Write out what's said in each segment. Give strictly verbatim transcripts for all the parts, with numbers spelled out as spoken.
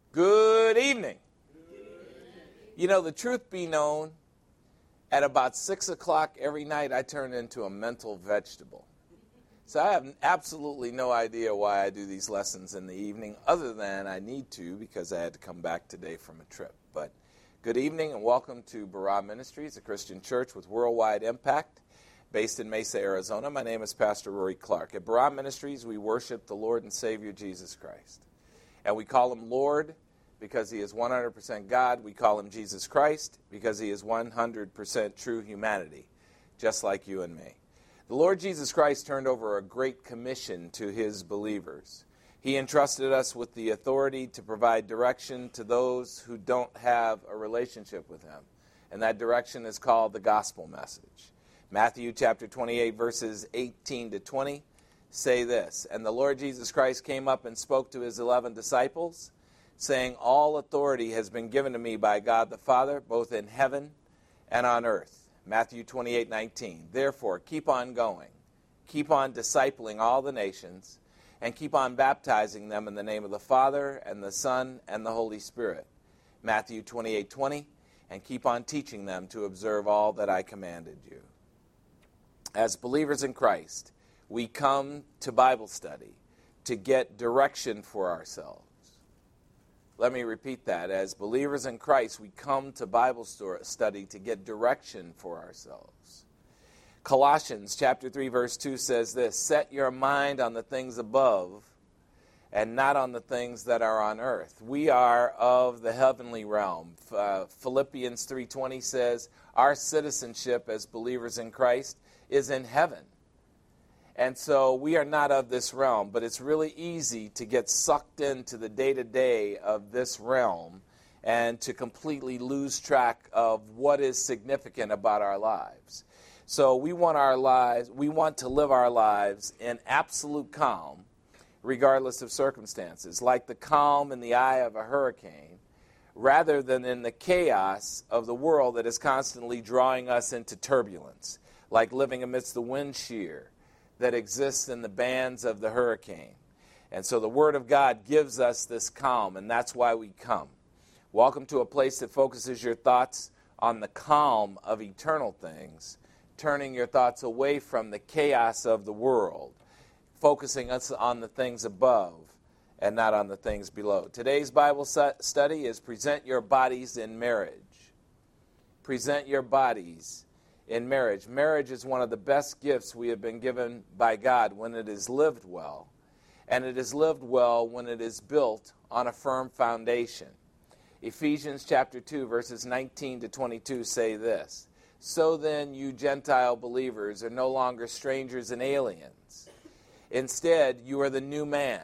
Good evening. You know, the truth be known, at about six o'clock every night, I turn into a mental vegetable. So I have absolutely no idea why I do these lessons in the evening, other than I need to because I had to come back today from a trip. But good evening and welcome to Barah Ministries, a Christian church with worldwide impact, based in Mesa, Arizona. My name is Pastor Rory Clark. At Barah Ministries, we worship the Lord and Savior Jesus Christ. And we call him Lord because he is one hundred percent God. We call him Jesus Christ because he is one hundred percent true humanity, just like you and me. The Lord Jesus Christ turned over a great commission to his believers. He entrusted us with the authority to provide direction to those who don't have a relationship with him. And that direction is called the gospel message. Matthew chapter twenty-eight, verses eighteen to twenty. Say this, and the Lord Jesus Christ came up and spoke to his eleven disciples, saying, all authority has been given to me by God the Father, both in heaven and on earth. Matthew twenty-eight nineteen. Therefore, keep on going, keep on discipling all the nations, and keep on baptizing them in the name of the Father, and the Son, and the Holy Spirit. Matthew twenty-eight twenty. And keep on teaching them to observe all that I commanded you. As believers in Christ, we come to Bible study to get direction for ourselves. Let me repeat that. As believers in Christ, we come to Bible study to get direction for ourselves. Colossians chapter three, verse two says this, set your mind on the things above and not on the things that are on earth. We are of the heavenly realm. Uh, Philippians three twenty says, our citizenship as believers in Christ is in heaven. And so we are not of this realm, but it's really easy to get sucked into the day-to-day of this realm and to completely lose track of what is significant about our lives. So we want our lives, we want to live our lives in absolute calm, regardless of circumstances, like the calm in the eye of a hurricane, rather than in the chaos of the world that is constantly drawing us into turbulence, like living amidst the wind shear that exists in the bands of the hurricane. And so the Word of God gives us this calm, and that's why we come. Welcome to a place that focuses your thoughts on the calm of eternal things, turning your thoughts away from the chaos of the world, focusing us on the things above and not on the things below. Today's Bible study is Present Your Bodies in Marriage. Present your bodies in marriage. Marriage is one of the best gifts we have been given by God when it is lived well. And it is lived well when it is built on a firm foundation. Ephesians chapter two, verses nineteen to twenty-two say this, so then you Gentile believers are no longer strangers and aliens. Instead, you are the new man.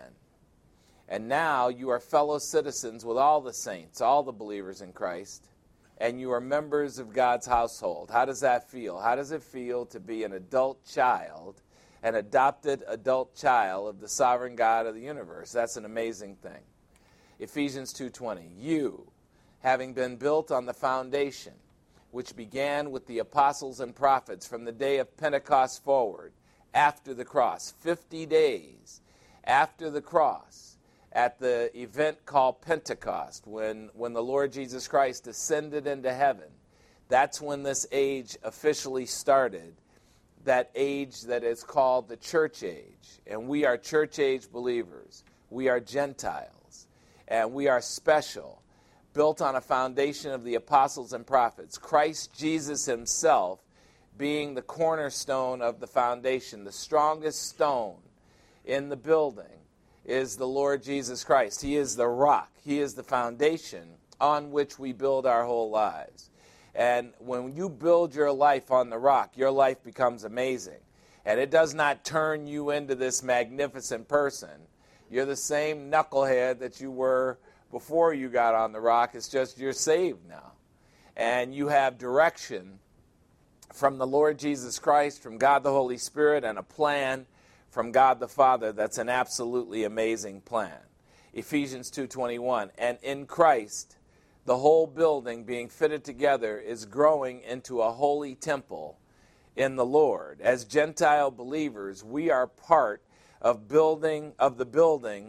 And now you are fellow citizens with all the saints, all the believers in Christ, and you are members of God's household. How does that feel? How does it feel to be an adult child, an adopted adult child of the sovereign God of the universe? That's an amazing thing. Ephesians two twenty, you, having been built on the foundation, which began with the apostles and prophets from the day of Pentecost forward, after the cross, fifty days after the cross, at the event called Pentecost, when, when the Lord Jesus Christ ascended into heaven. That's when this age officially started, that age that is called the church age. And we are church age believers. We are Gentiles. And we are special, built on a foundation of the apostles and prophets. Christ Jesus himself being the cornerstone of the foundation, the strongest stone in the building is the Lord Jesus Christ. He is the rock. He is the foundation on which we build our whole lives. And when you build your life on the rock, your life becomes amazing. And it does not turn you into this magnificent person. You're the same knucklehead that you were before you got on the rock. It's just you're saved now. And you have direction from the Lord Jesus Christ, from God the Holy Spirit, and a plan from God the Father that's an absolutely amazing plan. Ephesians two twenty-one, and in Christ, the whole building being fitted together is growing into a holy temple in the Lord. As Gentile believers, we are part of building of the building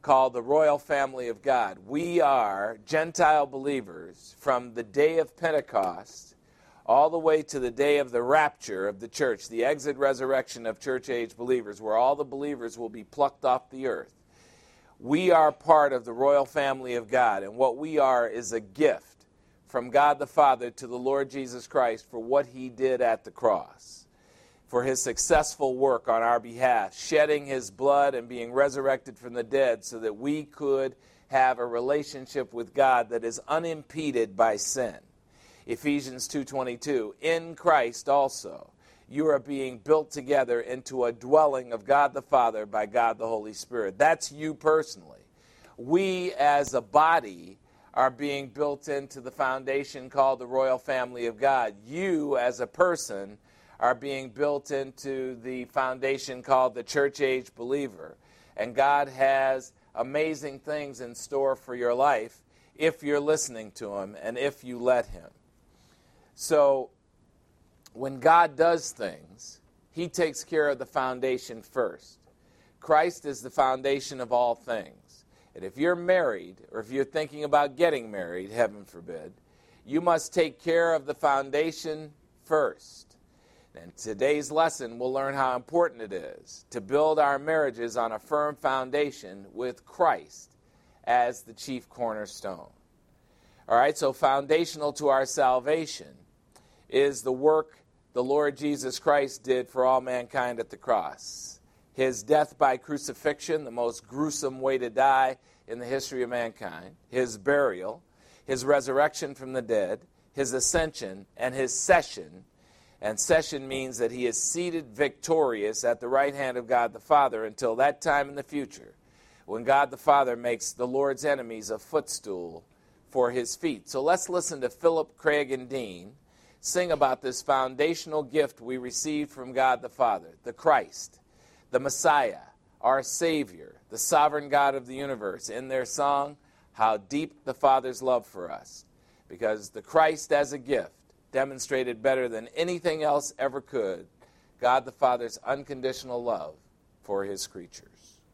called the Royal Family of God. We are Gentile believers from the day of Pentecost all the way to the day of the rapture of the church, the exit resurrection of church-age believers, where all the believers will be plucked off the earth. We are part of the royal family of God, and what we are is a gift from God the Father to the Lord Jesus Christ for what he did at the cross, for his successful work on our behalf, shedding his blood and being resurrected from the dead so that we could have a relationship with God that is unimpeded by sin. Ephesians two twenty-two, in Christ also you are being built together into a dwelling of God the Father by God the Holy Spirit. That's you personally. We as a body are being built into the foundation called the Royal Family of God. You as a person are being built into the foundation called the church-age believer. And God has amazing things in store for your life if you're listening to him and if you let him. So when God does things, he takes care of the foundation first. Christ is the foundation of all things. And if you're married, or if you're thinking about getting married, heaven forbid, you must take care of the foundation first. And today's lesson, we'll learn how important it is to build our marriages on a firm foundation with Christ as the chief cornerstone. All right, so foundational to our salvation is the work the Lord Jesus Christ did for all mankind at the cross. His death by crucifixion, the most gruesome way to die in the history of mankind. His burial, his resurrection from the dead, his ascension, and his session. And session means that he is seated victorious at the right hand of God the Father until that time in the future, when God the Father makes the Lord's enemies a footstool for his feet. So let's listen to Philip, Craig, and Dean sing about this foundational gift we received from God the Father, the Christ, the Messiah, our Savior, the sovereign God of the universe, in their song, How Deep the Father's Love for Us. Because the Christ as a gift demonstrated better than anything else ever could God the Father's unconditional love for his creatures.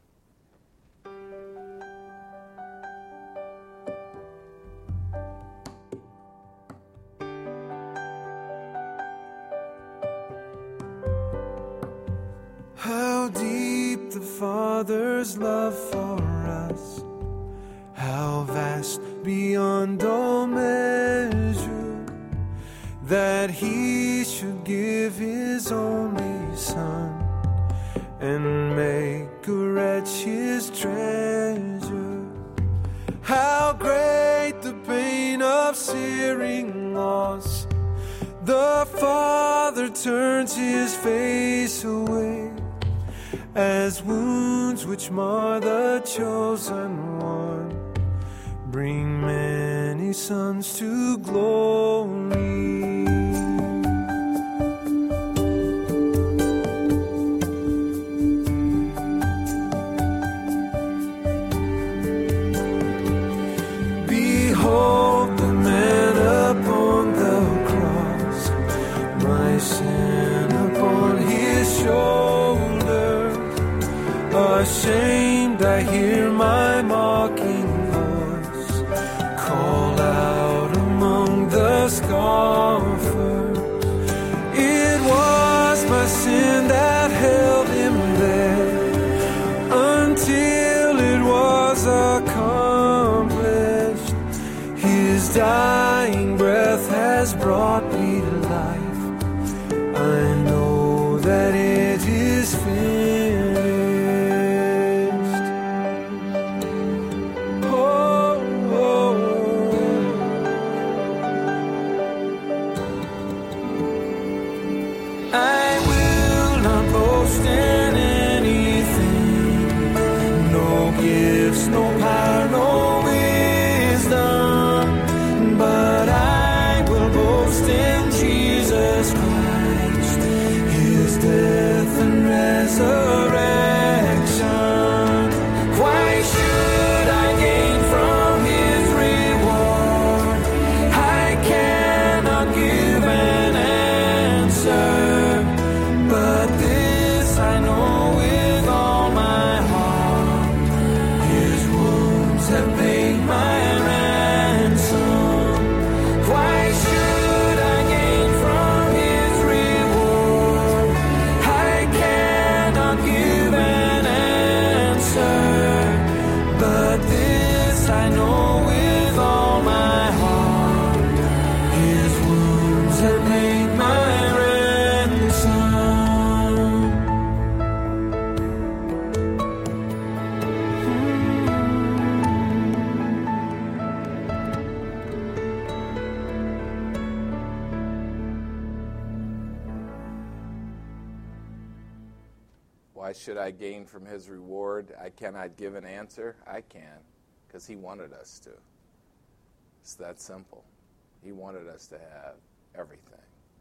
How deep the Father's love for us, how vast beyond all measure, that he should give his only Son and make a wretch his treasure. How great the pain of searing loss, the Father turns his face away, as wounds which mar the chosen one bring many sons to glory. Behold the man upon the cross, my sin upon his shoulder. Ashamed, I hear my mocking voice call out among the scoffers. It was my sin that held him there until it was accomplished. His dying breath has brought me to life. I know that it is finished. Why should I gain from his reward? I cannot give an answer. I can, because he wanted us to. It's that simple. He wanted us to have everything.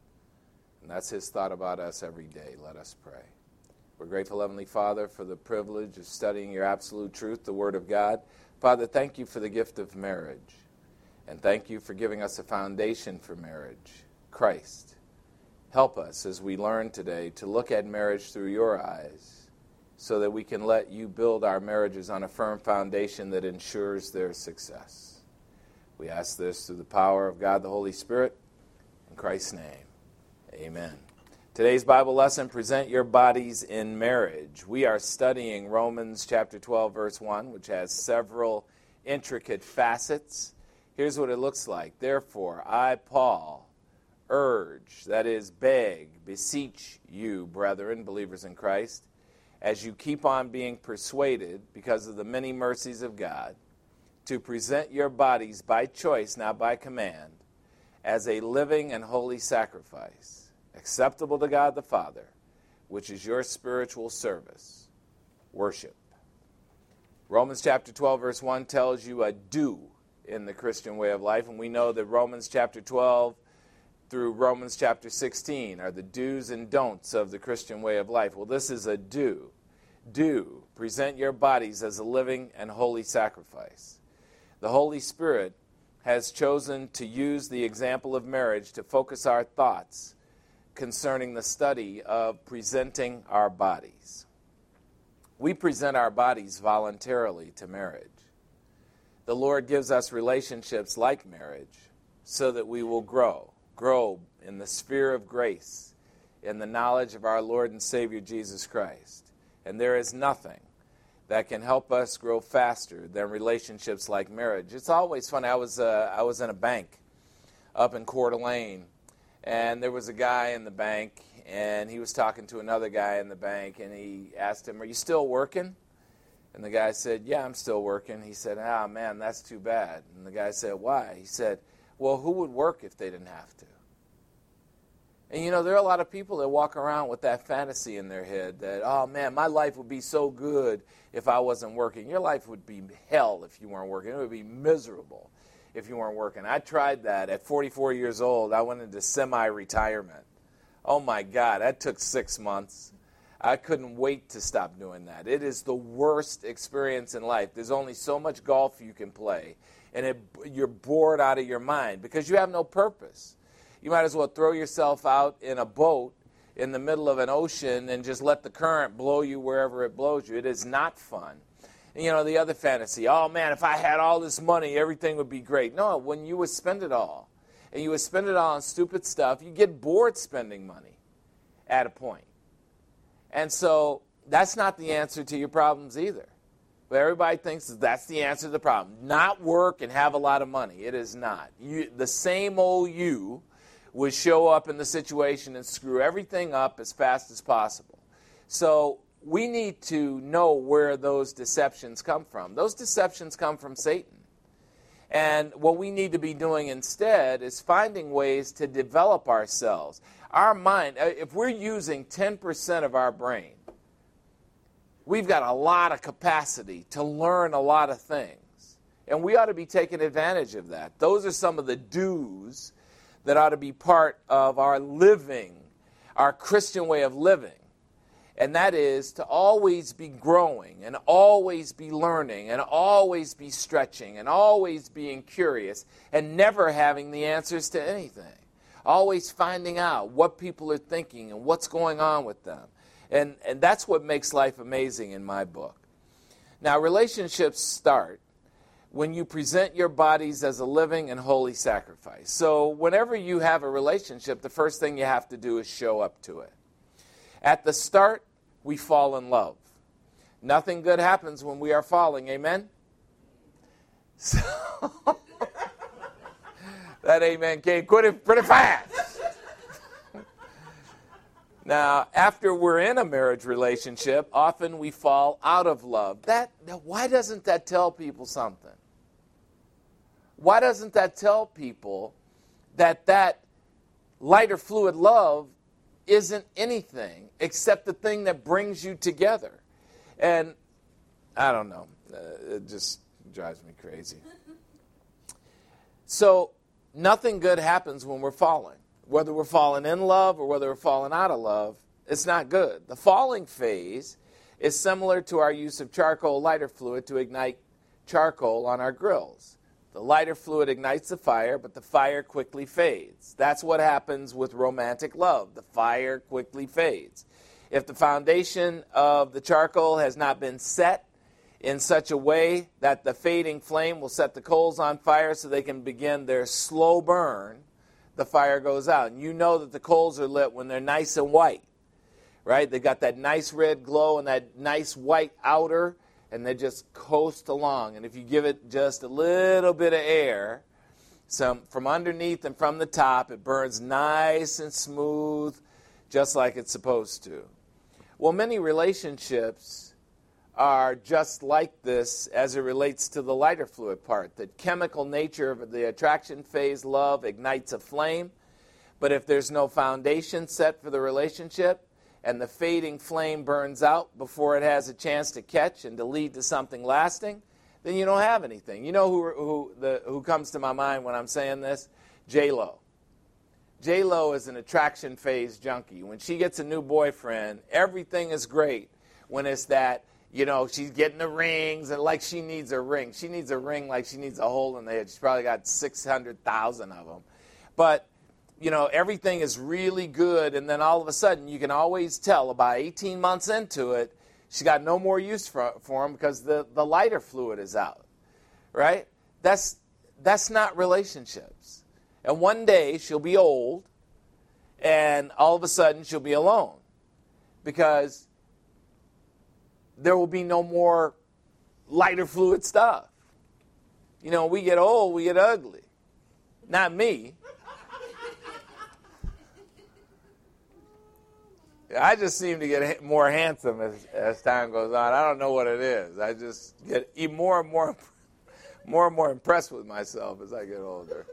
And that's his thought about us every day. Let us pray. We're grateful, Heavenly Father, for the privilege of studying your absolute truth, the Word of God. Father, thank you for the gift of marriage. And thank you for giving us a foundation for marriage, Christ. Help us as we learn today to look at marriage through your eyes so that we can let you build our marriages on a firm foundation that ensures their success. We ask this through the power of God the Holy Spirit. In Christ's name, amen. Today's Bible lesson, Present Your Bodies in Marriage. We are studying Romans chapter twelve, verse one, which has several intricate facets. Here's what it looks like. Therefore, I, Paul, urge, that is, beg, beseech you, brethren, believers in Christ, as you keep on being persuaded because of the many mercies of God, to present your bodies by choice, not by command, as a living and holy sacrifice, acceptable to God the Father, which is your spiritual service, worship. Romans chapter twelve, verse one tells you a do in the Christian way of life, and we know that Romans chapter twelve through Romans chapter sixteen are the do's and don'ts of the Christian way of life. Well, this is a do. Do. Present your bodies as a living and holy sacrifice. The Holy Spirit has chosen to use the example of marriage to focus our thoughts concerning the study of presenting our bodies. We present our bodies voluntarily to marriage. The Lord gives us relationships like marriage so that we will grow, grow in the sphere of grace, in the knowledge of our Lord and Savior Jesus Christ. And there is nothing that can help us grow faster than relationships like marriage. It's always funny. I was uh, I was in a bank up in Coeur d'Alene, and there was a guy in the bank, and he was talking to another guy in the bank, and he asked him, "Are you still working?" And the guy said, "Yeah, I'm still working." He said, "Ah, man, that's too bad." And the guy said, "Why?" He said, "Well, who would work if they didn't have to?" And, you know, there are a lot of people that walk around with that fantasy in their head that, oh, man, my life would be so good if I wasn't working. Your life would be hell if you weren't working. It would be miserable if you weren't working. I tried that. At forty-four years old, I went into semi-retirement. Oh, my God, that took six months. I couldn't wait to stop doing that. It is the worst experience in life. There's only so much golf you can play, and it, you're bored out of your mind because you have no purpose. You might as well throw yourself out in a boat in the middle of an ocean and just let the current blow you wherever it blows you. It is not fun. And, you know, the other fantasy, oh, man, if I had all this money, everything would be great. No, when you would spend it all, and you would spend it all on stupid stuff, you get bored spending money at a point. And so that's not the answer to your problems either. But everybody thinks that's the answer to the problem. Not work and have a lot of money. It is not. You, the same old you would show up in the situation and screw everything up as fast as possible. So we need to know where those deceptions come from. Those deceptions come from Satan. And what we need to be doing instead is finding ways to develop ourselves. Our mind, if we're using ten percent of our brain, we've got a lot of capacity to learn a lot of things. And we ought to be taking advantage of that. Those are some of the do's that ought to be part of our living, our Christian way of living. And that is to always be growing and always be learning and always be stretching and always being curious and never having the answers to anything. Always finding out what people are thinking and what's going on with them. And, and that's what makes life amazing in my book. Now, relationships start when you present your bodies as a living and holy sacrifice. So whenever you have a relationship, the first thing you have to do is show up to it. At the start, we fall in love. Nothing good happens when we are falling, amen? So that amen came pretty, pretty fast. Now, after we're in a marriage relationship, often we fall out of love. That, why doesn't that tell people something? Why doesn't that tell people that that lighter fluid love isn't anything except the thing that brings you together. And I don't know. Uh, it just drives me crazy. So nothing good happens when we're falling. Whether we're falling in love or whether we're falling out of love, it's not good. The falling phase is similar to our use of charcoal lighter fluid to ignite charcoal on our grills. The lighter fluid ignites the fire, but the fire quickly fades. That's what happens with romantic love. The fire quickly fades. If the foundation of the charcoal has not been set in such a way that the fading flame will set the coals on fire so they can begin their slow burn, the fire goes out. And you know that the coals are lit when they're nice and white, right? They got that nice red glow and that nice white outer, and they just coast along. And if you give it just a little bit of air, some from underneath and from the top, it burns nice and smooth, just like it's supposed to. Well, many relationships are just like this as it relates to the lighter fluid part. The chemical nature of the attraction phase, love, ignites a flame. But if there's no foundation set for the relationship and the fading flame burns out before it has a chance to catch and to lead to something lasting, then you don't have anything. You know who who the who comes to my mind when I'm saying this? J-Lo. J-Lo is an attraction phase junkie. When she gets a new boyfriend, everything is great. When it's that, you know, she's getting the rings, and like she needs a ring. She needs a ring like she needs a hole in the head. She's probably got six hundred thousand of them. But, you know, everything is really good, and then all of a sudden you can always tell about eighteen months into it, she got no more use for, for him because the, the lighter fluid is out, right? That's, that's not relationships. And one day she'll be old, and all of a sudden she'll be alone because there will be no more lighter fluid stuff. You know, we get old, we get ugly. Not me. I just seem to get more handsome as, as time goes on. I don't know what it is. I just get even more and more, more and more impressed with myself as I get older.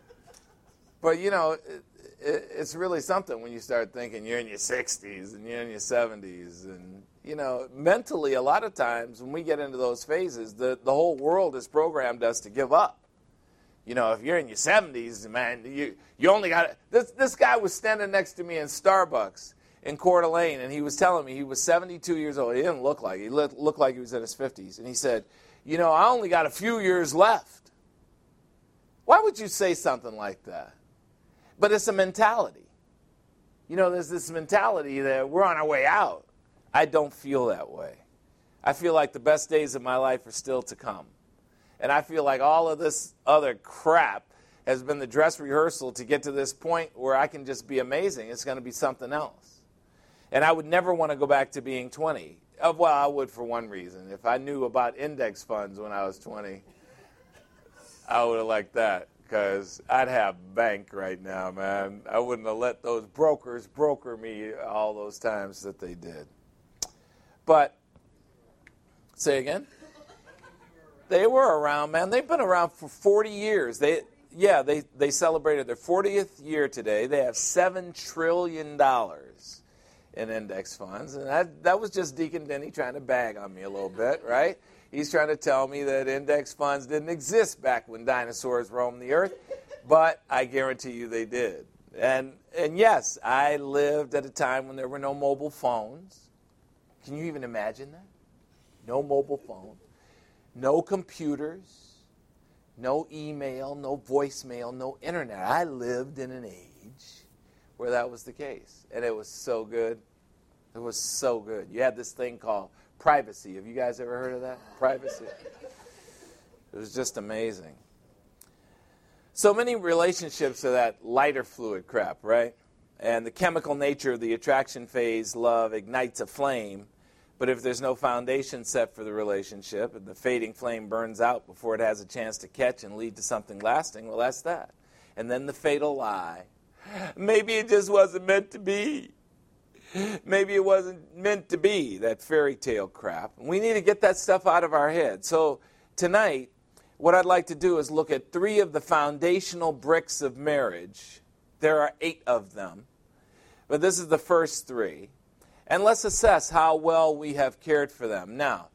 But, you know, it, it, it's really something when you start thinking you're in your sixties and you're in your seventies. And, you know, mentally, a lot of times when we get into those phases, the, the whole world has programmed us to give up. You know, if you're in your seventies, man, you, you only got – this this guy was standing next to me in Starbucks in Coeur d'Alene, and he was telling me he was seventy-two years old. He didn't look like it. He looked, looked like he was in his fifties. And he said, you know, I only got a few years left. Why would you say something like that? But it's a mentality. You know, there's this mentality that we're on our way out. I don't feel that way. I feel like the best days of my life are still to come. And I feel like all of this other crap has been the dress rehearsal to get to this point where I can just be amazing. It's going to be something else. And I would never want to go back to being twenty. Well, I would for one reason. If I knew about index funds when I was twenty, I would have liked that. Because I'd have bank right now, man. I wouldn't have let those brokers broker me all those times that they did. But, say again? They were around, man. They've been around for forty years. They, yeah, they, they celebrated their fortieth year today. They have seven trillion dollars in index funds. And that, that was just Deacon Denny trying to bag on me a little bit, right? He's trying to tell me that index funds didn't exist back when dinosaurs roamed the earth, but I guarantee you they did. And and yes, I lived at a time when there were no mobile phones. Can you even imagine that? No mobile phone, no computers, no email, no voicemail, no internet. I lived in an age where that was the case, and it was so good. It was so good. You had this thing called privacy. Have you guys ever heard of that? Privacy. It was just amazing. So many relationships are that lighter fluid crap, right? And the chemical nature of the attraction phase, love, ignites a flame. But if there's no foundation set for the relationship and the fading flame burns out before it has a chance to catch and lead to something lasting, well, that's that. And then the fatal lie. Maybe it just wasn't meant to be. Maybe it wasn't meant to be, that fairy tale crap. We need to get that stuff out of our head. So tonight, what I'd like to do is look at three of the foundational bricks of marriage. There are eight of them. But this is the first three. And let's assess how well we have cared for them. Now,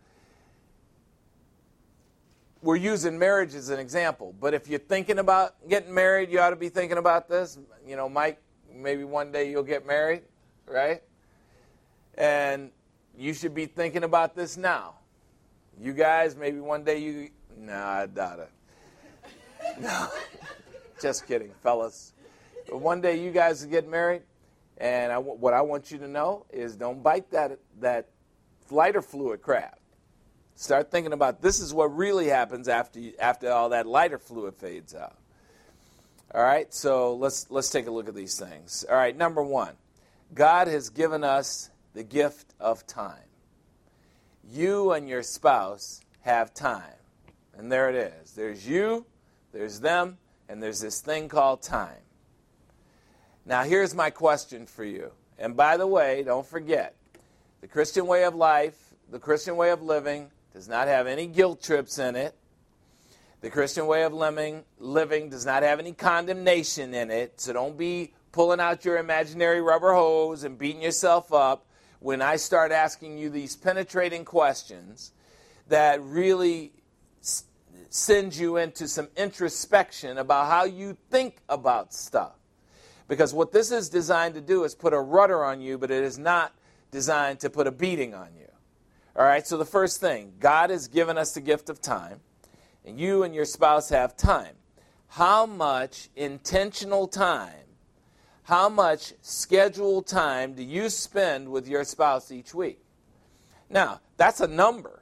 we're using marriage as an example. But if you're thinking about getting married, you ought to be thinking about this. You know, Mike, maybe one day you'll get married, right? And you should be thinking about this now. You guys, maybe one day you... Nah, I doubt it. No, just kidding, fellas. But one day you guys will get married, and I, what I want you to know is don't bite that, that lighter fluid crap. Start thinking about this is what really happens after you, after all that lighter fluid fades out. All right, so let's let's take a look at these things. All right, number one, God has given us the gift of time. You and your spouse have time. And there it is. There's you, there's them, and there's this thing called time. Now, here's my question for you. And by the way, don't forget, the Christian way of life, the Christian way of living, does not have any guilt trips in it. The Christian way of living, living does not have any condemnation in it. So don't be pulling out your imaginary rubber hose and beating yourself up when I start asking you these penetrating questions that really s- send you into some introspection about how you think about stuff. Because what this is designed to do is put a rudder on you, but it is not designed to put a beating on you. All right, so the first thing, God has given us the gift of time, and you and your spouse have time. How much intentional time, how much scheduled time do you spend with your spouse each week? Now, that's a number.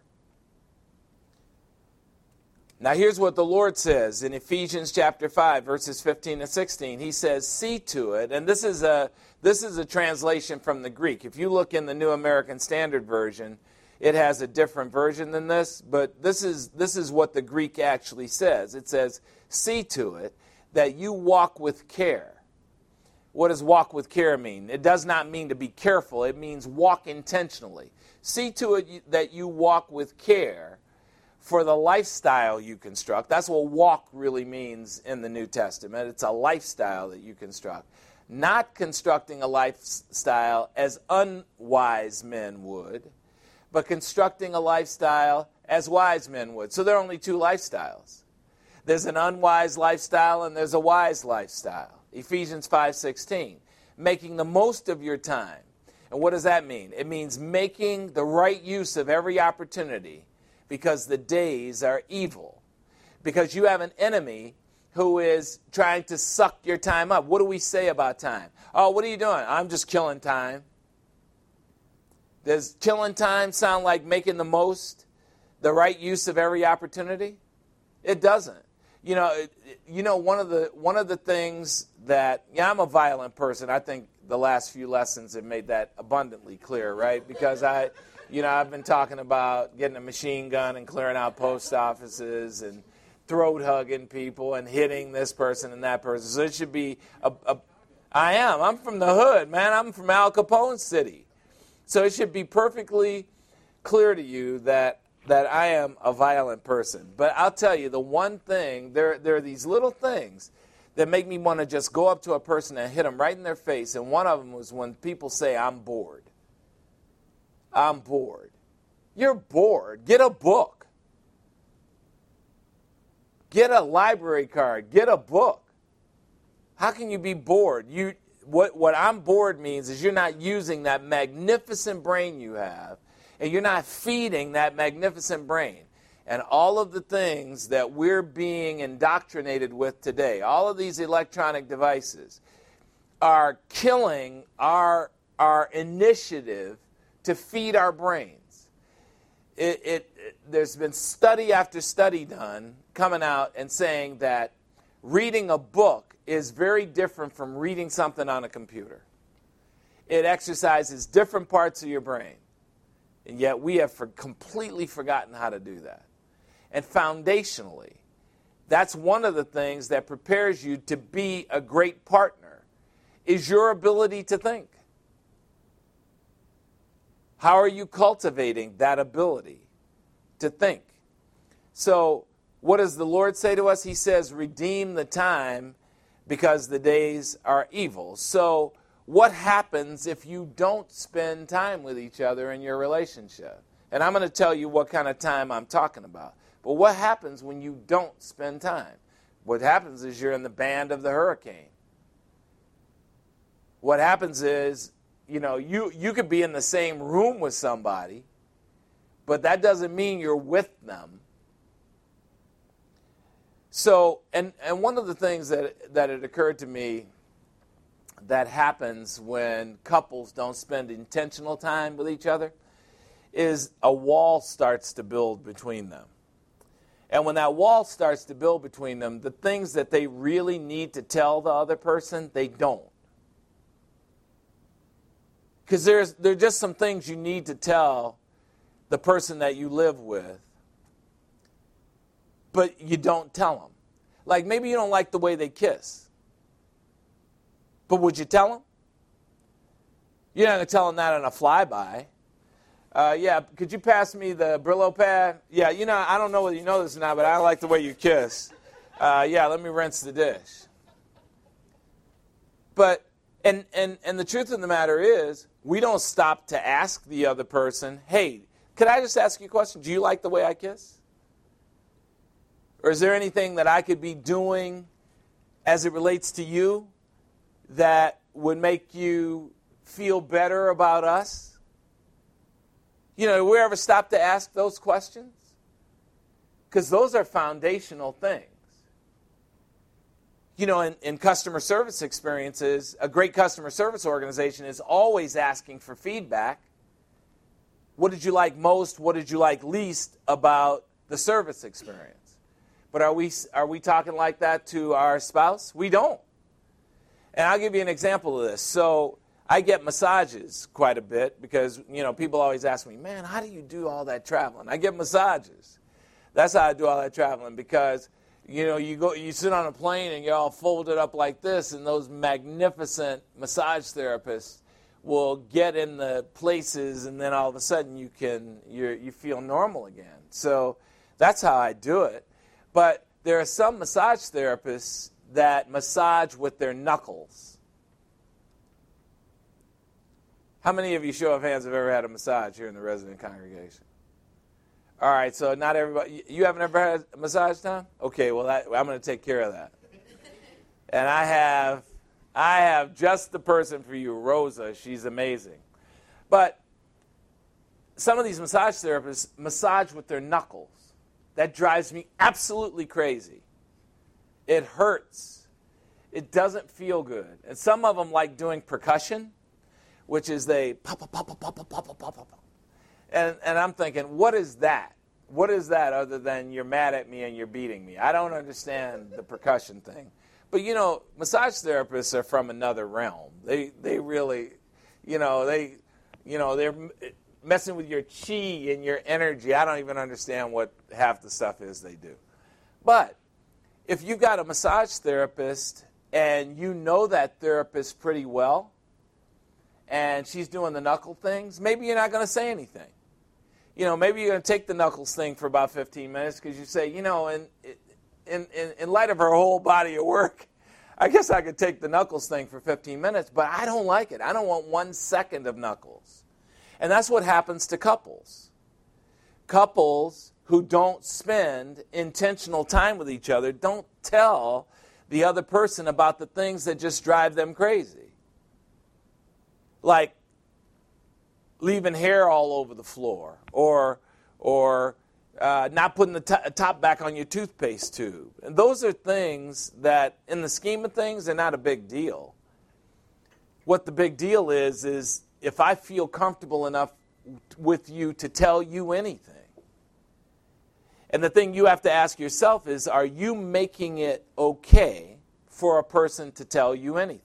Now, here's what the Lord says in Ephesians chapter five, verses fifteen and sixteen. He says, see to it, and this is a this is a translation from the Greek. If you look in the New American Standard Version, it has a different version than this, but this is this is what the Greek actually says. It says, see to it that you walk with care. What does walk with care mean? It does not mean to be careful. It means walk intentionally. See to it that you walk with care for the lifestyle you construct. That's what walk really means in the New Testament. It's a lifestyle that you construct. Not constructing a lifestyle as unwise men would, but constructing a lifestyle as wise men would. So there are only two lifestyles. There's an unwise lifestyle and there's a wise lifestyle. Ephesians five sixteen, making the most of your time. And what does that mean? It means making the right use of every opportunity, because the days are evil. Because you have an enemy who is trying to suck your time up. What do we say about time? Oh, what are you doing? I'm just killing time. Does killing time sound like making the most, the right use of every opportunity? It doesn't. You know, it, you know one of the one of the things that, yeah, I'm a violent person. I think the last few lessons have made that abundantly clear, right? Because I You know, I've been talking about getting a machine gun and clearing out post offices and throat hugging people and hitting this person and that person. So it should be, a, a, I am. I'm from the hood, man. I'm from Al Capone City. So it should be perfectly clear to you that that I am a violent person. But I'll tell you, the one thing, there, there are these little things that make me want to just go up to a person and hit them right in their face. And one of them was when people say, I'm bored. I'm bored. You're bored. Get a book. Get a library card. Get a book. How can you be bored? You what what I'm bored means is you're not using that magnificent brain you have, and you're not feeding that magnificent brain. And all of the things that we're being indoctrinated with today, all of these electronic devices, are killing our our initiative to feed our brains. It, it, it, there's been study after study done coming out and saying that reading a book is very different from reading something on a computer. It exercises different parts of your brain, and yet we have for completely forgotten how to do that. And foundationally, that's one of the things that prepares you to be a great partner, is your ability to think. How are you cultivating that ability to think? So what does the Lord say to us? He says, redeem the time because the days are evil. So what happens if you don't spend time with each other in your relationship? And I'm going to tell you what kind of time I'm talking about. But what happens when you don't spend time? What happens is you're in the band of the hurricane. What happens is, you know, you, you could be in the same room with somebody, but that doesn't mean you're with them. So, and, and one of the things that, that it occurred to me that happens when couples don't spend intentional time with each other is a wall starts to build between them. And when that wall starts to build between them, the things that they really need to tell the other person, they don't. Because there's there are just some things you need to tell the person that you live with, but you don't tell them. Like maybe you don't like the way they kiss, but would you tell them? You're not going to tell them that on a flyby. Uh, yeah, could you pass me the Brillo pad? Yeah, you know, I don't know whether you know this or not, but I like the way you kiss. Uh, yeah, let me rinse the dish. But, and, and, and the truth of the matter is, we don't stop to ask the other person, hey, could I just ask you a question? Do you like the way I kiss? Or is there anything that I could be doing as it relates to you that would make you feel better about us? You know, do we ever stop to ask those questions? Because those are foundational things. You know, in, in customer service experiences, a great customer service organization is always asking for feedback. What did you like most? What did you like least about the service experience? But are we are we talking like that to our spouse? We don't. And I'll give you an example of this. So I get massages quite a bit because, you know, people always ask me, man, how do you do all that traveling? I get massages. That's how I do all that traveling because, you know, you go, you sit on a plane and you're all folded up like this, and those magnificent massage therapists will get in the places, and then all of a sudden you can, you you feel normal again. So that's how I do it. But there are some massage therapists that massage with their knuckles. How many of you, show of hands, have ever had a massage here in the resident congregation? All right, so not everybody. You haven't ever had a massage, Tom? Okay, well, that, I'm going to take care of that. And I have, I have just the person for you, Rosa. She's amazing. But some of these massage therapists massage with their knuckles. That drives me absolutely crazy. It hurts. It doesn't feel good. And some of them like doing percussion, which is they pop, pop, pop, pop, pop, pop, pop, pop, pop. And, and I'm thinking, what is that? What is that other than you're mad at me and you're beating me? I don't understand the percussion thing. But, you know, massage therapists are from another realm. They they really, you know, they, you know, they're messing with your chi and your energy. I don't even understand what half the stuff is they do. But if you've got a massage therapist and you know that therapist pretty well, and she's doing the knuckle things, maybe you're not going to say anything. You know, maybe you're going to take the knuckles thing for about fifteen minutes because you say, you know, in, in, in, in light of her whole body of work, I guess I could take the knuckles thing for fifteen minutes, but I don't like it. I don't want one second of knuckles. And that's what happens to couples. Couples who don't spend intentional time with each other don't tell the other person about the things that just drive them crazy. Like leaving hair all over the floor, or or uh, not putting the t- top back on your toothpaste tube. And those are things that, in the scheme of things, are not a big deal. What the big deal is, is if I feel comfortable enough with you to tell you anything. And the thing you have to ask yourself is, are you making it okay for a person to tell you anything?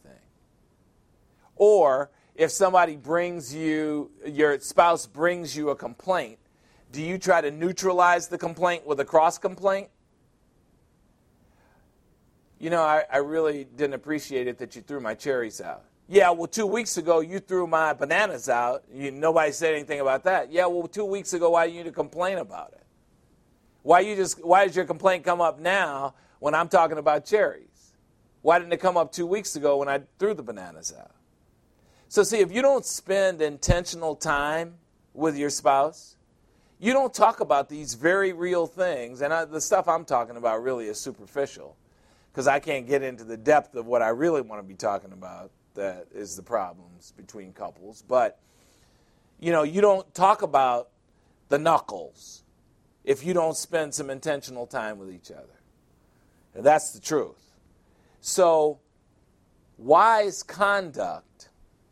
Or if somebody brings you, your spouse brings you a complaint, do you try to neutralize the complaint with a cross complaint? You know, I, I really didn't appreciate it that you threw my cherries out. Yeah, well, two weeks ago you threw my bananas out. You, nobody said anything about that. Yeah, well, two weeks ago, why didn't you complain about it? Why you just? Why does your complaint come up now when I'm talking about cherries? Why didn't it come up two weeks ago when I threw the bananas out? So see, if you don't spend intentional time with your spouse, you don't talk about these very real things. And I, the stuff I'm talking about really is superficial, because I can't get into the depth of what I really want to be talking about. That is the problems between couples. But, you know, you don't talk about the knuckles if you don't spend some intentional time with each other. And that's the truth. So, wise conduct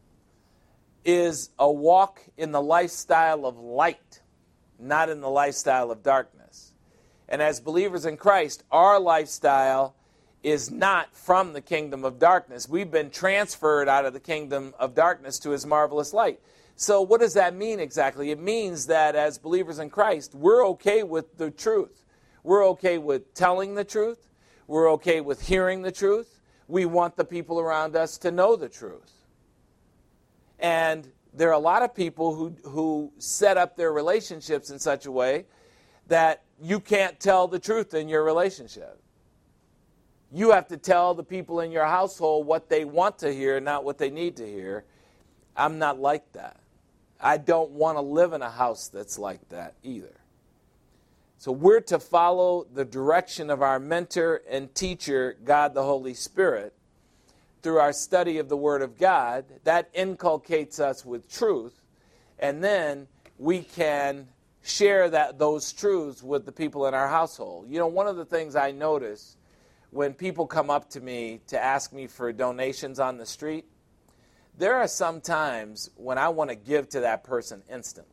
is a walk in the lifestyle of light, not in the lifestyle of darkness. And as believers in Christ, our lifestyle is not from the kingdom of darkness. We've been transferred out of the kingdom of darkness to his marvelous light. So what does that mean exactly? It means that as believers in Christ, we're okay with the truth. We're okay with telling the truth. We're okay with hearing the truth. We want the people around us to know the truth. And there are a lot of people who, who set up their relationships in such a way that you can't tell the truth in your relationship. You have to tell the people in your household what they want to hear, not what they need to hear. I'm not like that. I don't want to live in a house that's like that either. So we're to follow the direction of our mentor and teacher, God the Holy Spirit, through our study of the Word of God. That inculcates us with truth, and then we can share that those truths with the people in our household. You know, one of the things I notice when people come up to me to ask me for donations on the street, there are some times when I want to give to that person instantly.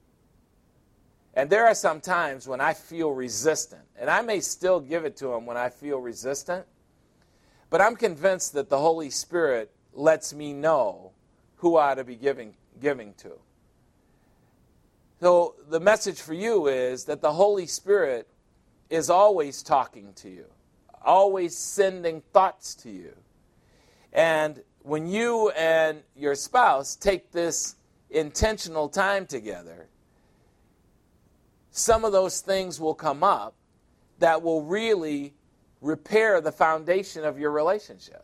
And there are some times when I feel resistant. And I may still give it to them when I feel resistant, but I'm convinced that the Holy Spirit lets me know who I ought to be giving, giving to. So the message for you is that the Holy Spirit is always talking to you, always sending thoughts to you. And when you and your spouse take this intentional time together, some of those things will come up that will really repair the foundation of your relationship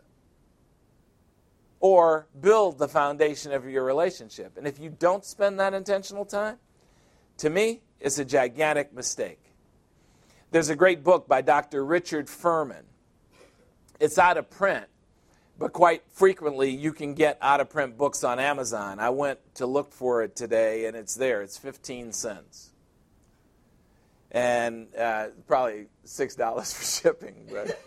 or build the foundation of your relationship. And if you don't spend that intentional time, to me, it's a gigantic mistake. There's a great book by Doctor Richard Furman. It's out of print, but quite frequently you can get out-of-print books on Amazon. I went to look for it today, and it's there. It's fifteen cents. And uh, probably six dollars for shipping. But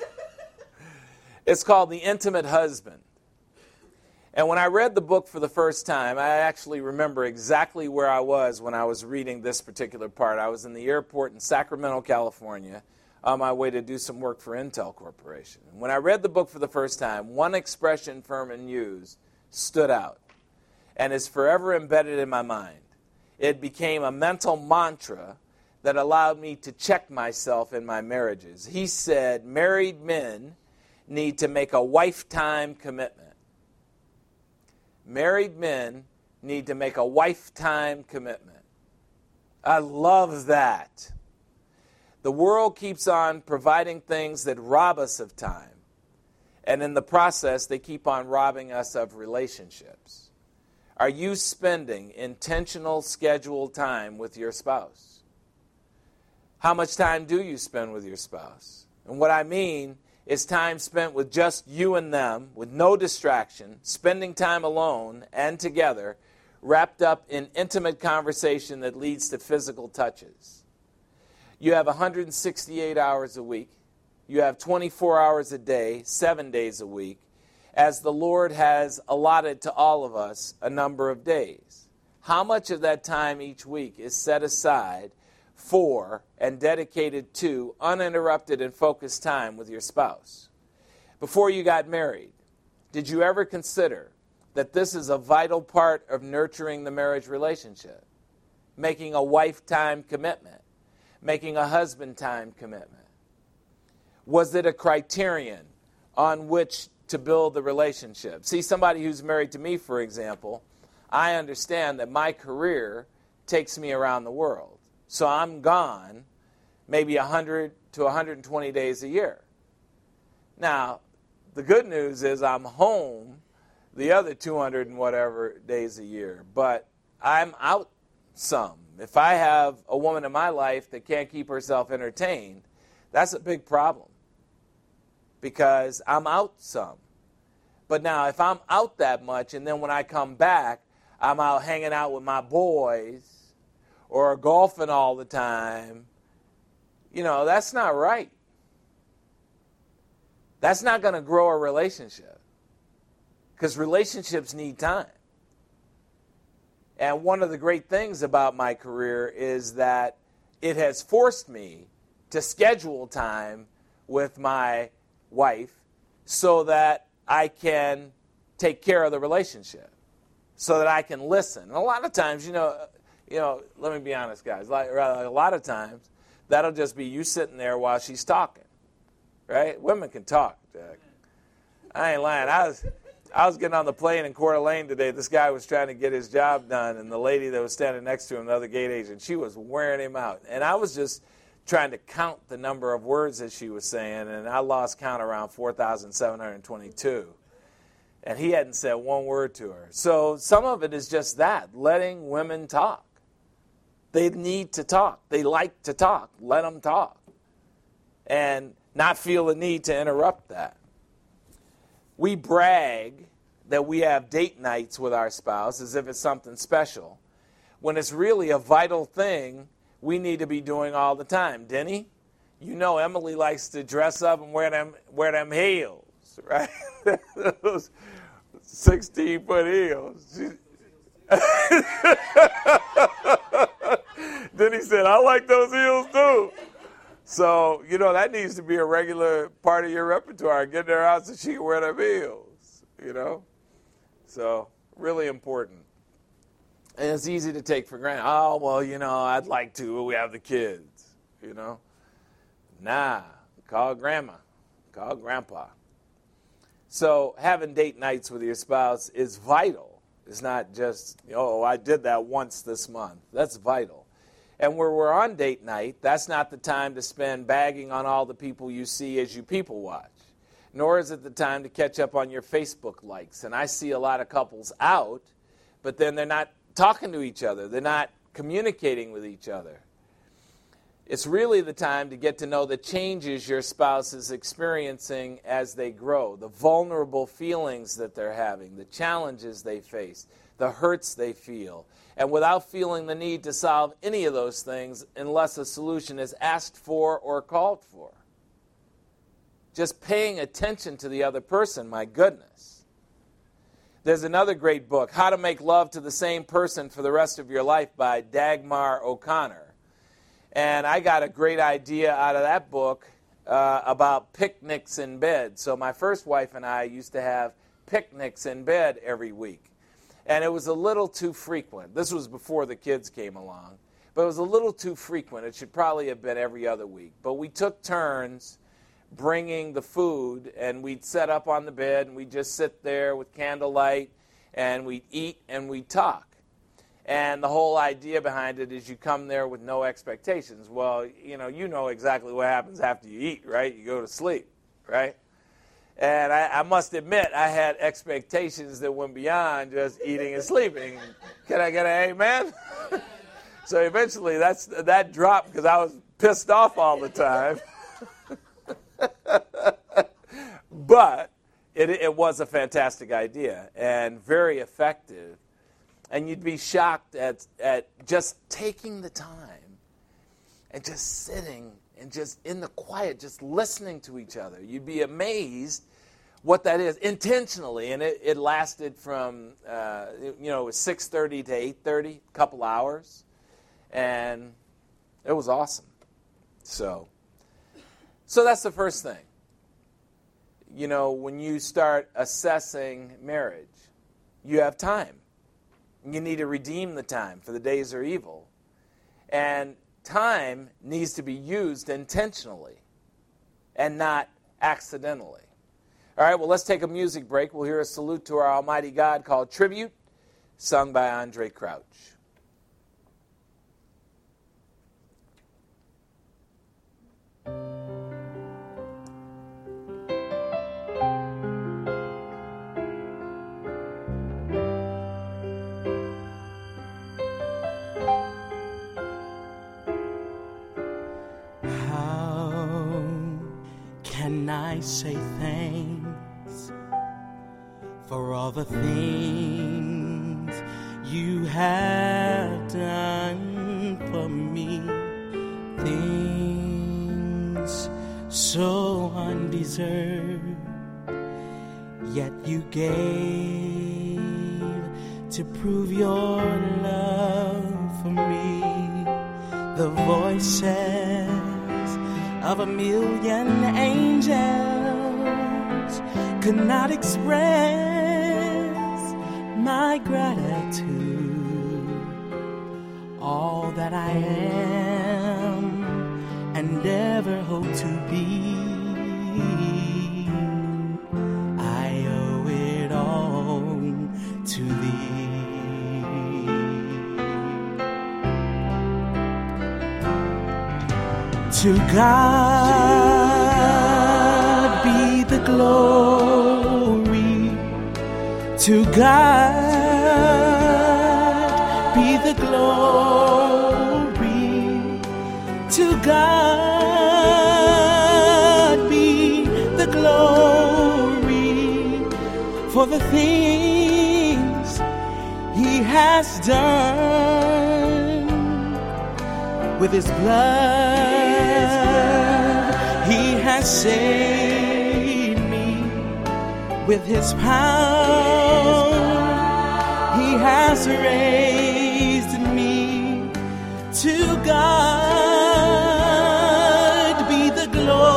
it's called The Intimate Husband. And when I read the book for the first time, I actually remember exactly where I was when I was reading this particular part. I was in the airport in Sacramento, California, on my way to do some work for Intel Corporation. And when I read the book for the first time, one expression Furman used stood out and is forever embedded in my mind. It became a mental mantra that allowed me to check myself in my marriages. He said, married men need to make a lifetime commitment. Married men need to make a lifetime commitment. I love that. The world keeps on providing things that rob us of time. And in the process, they keep on robbing us of relationships. Are you spending intentional, scheduled time with your spouse? How much time do you spend with your spouse? And what I mean is time spent with just you and them, with no distraction, spending time alone and together, wrapped up in intimate conversation that leads to physical touches. You have one hundred sixty-eight hours a week. You have twenty-four hours a day, seven days a week, as the Lord has allotted to all of us a number of days. How much of that time each week is set aside for and dedicated to uninterrupted and focused time with your spouse? Before you got married, did you ever consider that this is a vital part of nurturing the marriage relationship? Making a wife-time commitment, making a husband-time commitment. Was it a criterion on which to build the relationship? See, somebody who's married to me, for example, I understand that my career takes me around the world. So I'm gone maybe one hundred to one hundred twenty days a year. Now, the good news is I'm home the other two hundred and whatever days a year. But I'm out some. If I have a woman in my life that can't keep herself entertained, that's a big problem because I'm out some. But now if I'm out that much and then when I come back, I'm out hanging out with my boys or golfing all the time, you know, that's not right. That's not going to grow a relationship because relationships need time. And one of the great things about my career is that it has forced me to schedule time with my wife so that I can take care of the relationship, so that I can listen. And a lot of times, you know, you know, let me be honest, guys. Like, a lot of times, that'll just be you sitting there while she's talking, right? Women can talk, Jack. I ain't lying. I was, I was getting on the plane in Coeur d'Alene today. This guy was trying to get his job done, and the lady that was standing next to him, the other gate agent, she was wearing him out. And I was just trying to count the number of words that she was saying, and I lost count around four thousand seven hundred twenty-two. And he hadn't said one word to her. So some of it is just that, letting women talk. They need to talk. They like to talk. Let them talk. And not feel the need to interrupt that. We brag that we have date nights with our spouse as if it's something special, when it's really a vital thing we need to be doing all the time. Denny, you know Emily likes to dress up and wear them wear them heels, right? Those sixteen-foot heels. Denny said, I like those heels too. So, you know, that needs to be a regular part of your repertoire, getting her out so she can wear them heels, you know? So, really important. And it's easy to take for granted. Oh, well, you know, I'd like to, but we have the kids, you know? Nah, call grandma, call grandpa. So having date nights with your spouse is vital. It's not just, oh, I did that once this month. That's vital. And where we're on date night, that's not the time to spend bagging on all the people you see as you people watch. Nor is it the time to catch up on your Facebook likes. And I see a lot of couples out, but then they're not talking to each other. They're not communicating with each other. It's really the time to get to know the changes your spouse is experiencing as they grow, the vulnerable feelings that they're having, the challenges they face, the hurts they feel, and without feeling the need to solve any of those things unless a solution is asked for or called for. Just paying attention to the other person, my goodness. There's another great book, How to Make Love to the Same Person for the Rest of Your Life by Dagmar O'Connor. And I got a great idea out of that book uh, about picnics in bed. So my first wife and I used to have picnics in bed every week. And it was a little too frequent. This was before the kids came along. But it was a little too frequent. It should probably have been every other week. But we took turns bringing the food, and we'd set up on the bed, and we'd just sit there with candlelight, and we'd eat, and we'd talk. And the whole idea behind it is you come there with no expectations. Well, you know, you know exactly what happens after you eat, right? You go to sleep, right? And I, I must admit, I had expectations that went beyond just eating and sleeping. Can I get an amen? So eventually that's, that dropped because I was pissed off all the time. But it, it was a fantastic idea and very effective. And you'd be shocked at, at just taking the time and just sitting and just in the quiet, just listening to each other. You'd be amazed what that is intentionally. And it, it lasted from, uh, you know, it was six thirty to eight thirty, a couple hours. And it was awesome. So, so that's the first thing. You know, when you start assessing marriage, you have time. You need to redeem the time, for the days are evil. And time needs to be used intentionally and not accidentally. All right, well, let's take a music break. We'll hear a salute to our Almighty God called Tribute, sung by Andre Crouch. I say thanks for all the things you have done for me, things so undeserved, yet you gave to prove your love for me. The voices of a million angels could not express my gratitude. All that I am and ever hope to be, I owe it all to thee. To God be the glory. To God be the glory. To God be the glory for the things He has done with His blood. He has saved me with His power. He has raised me. To God be the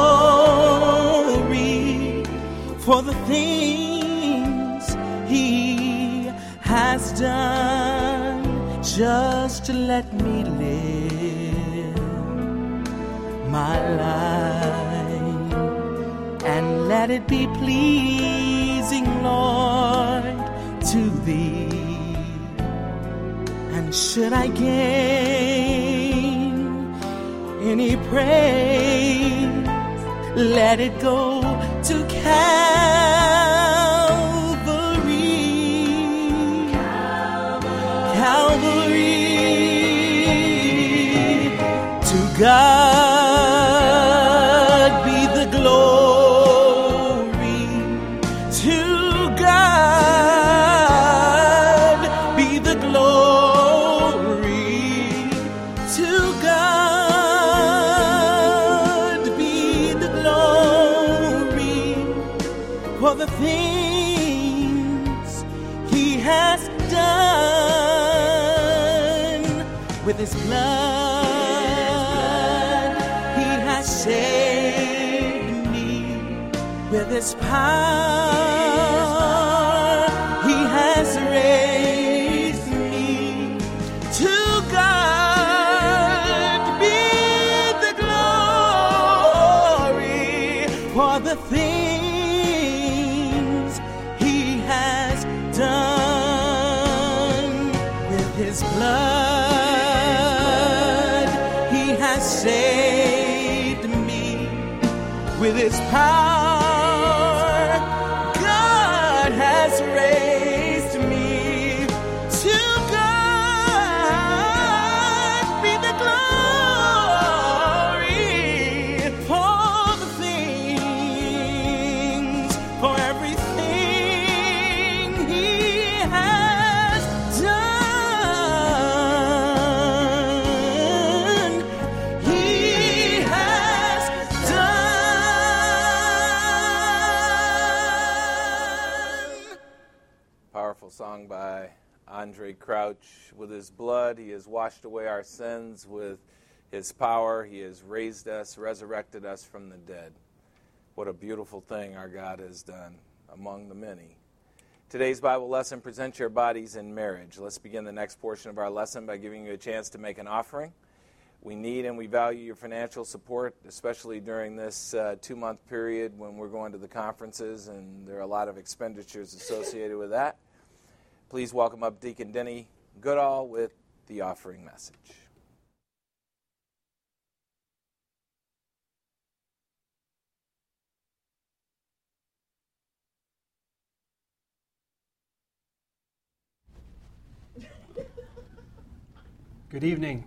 glory for the things He has done. Just to let me live my life and let it be pleasing, Lord, to Thee. And should I gain any praise, let it go to Calvary. Calvary. To God be the glory. To God be the glory. To God be the glory for the things He has done with His blood. He has saved me with His power. He has raised me. To God be the glory for the things He has done with His blood. He has saved me with His power. God has raised me. To God be the glory for the things, for everything He has done. He has done. Powerful song by Andre Crouch. With His blood, He has washed away our sins. With His power, He has raised us, resurrected us from the dead. What a beautiful thing our God has done among the many. Today's Bible lesson presents your bodies in marriage. Let's begin the next portion of our lesson by giving you a chance to make an offering. We need and we value your financial support, especially during this uh, two-month period when we're going to the conferences, and there are a lot of expenditures associated with that. Please welcome up Deacon Denny Goodall with the offering message. Good evening.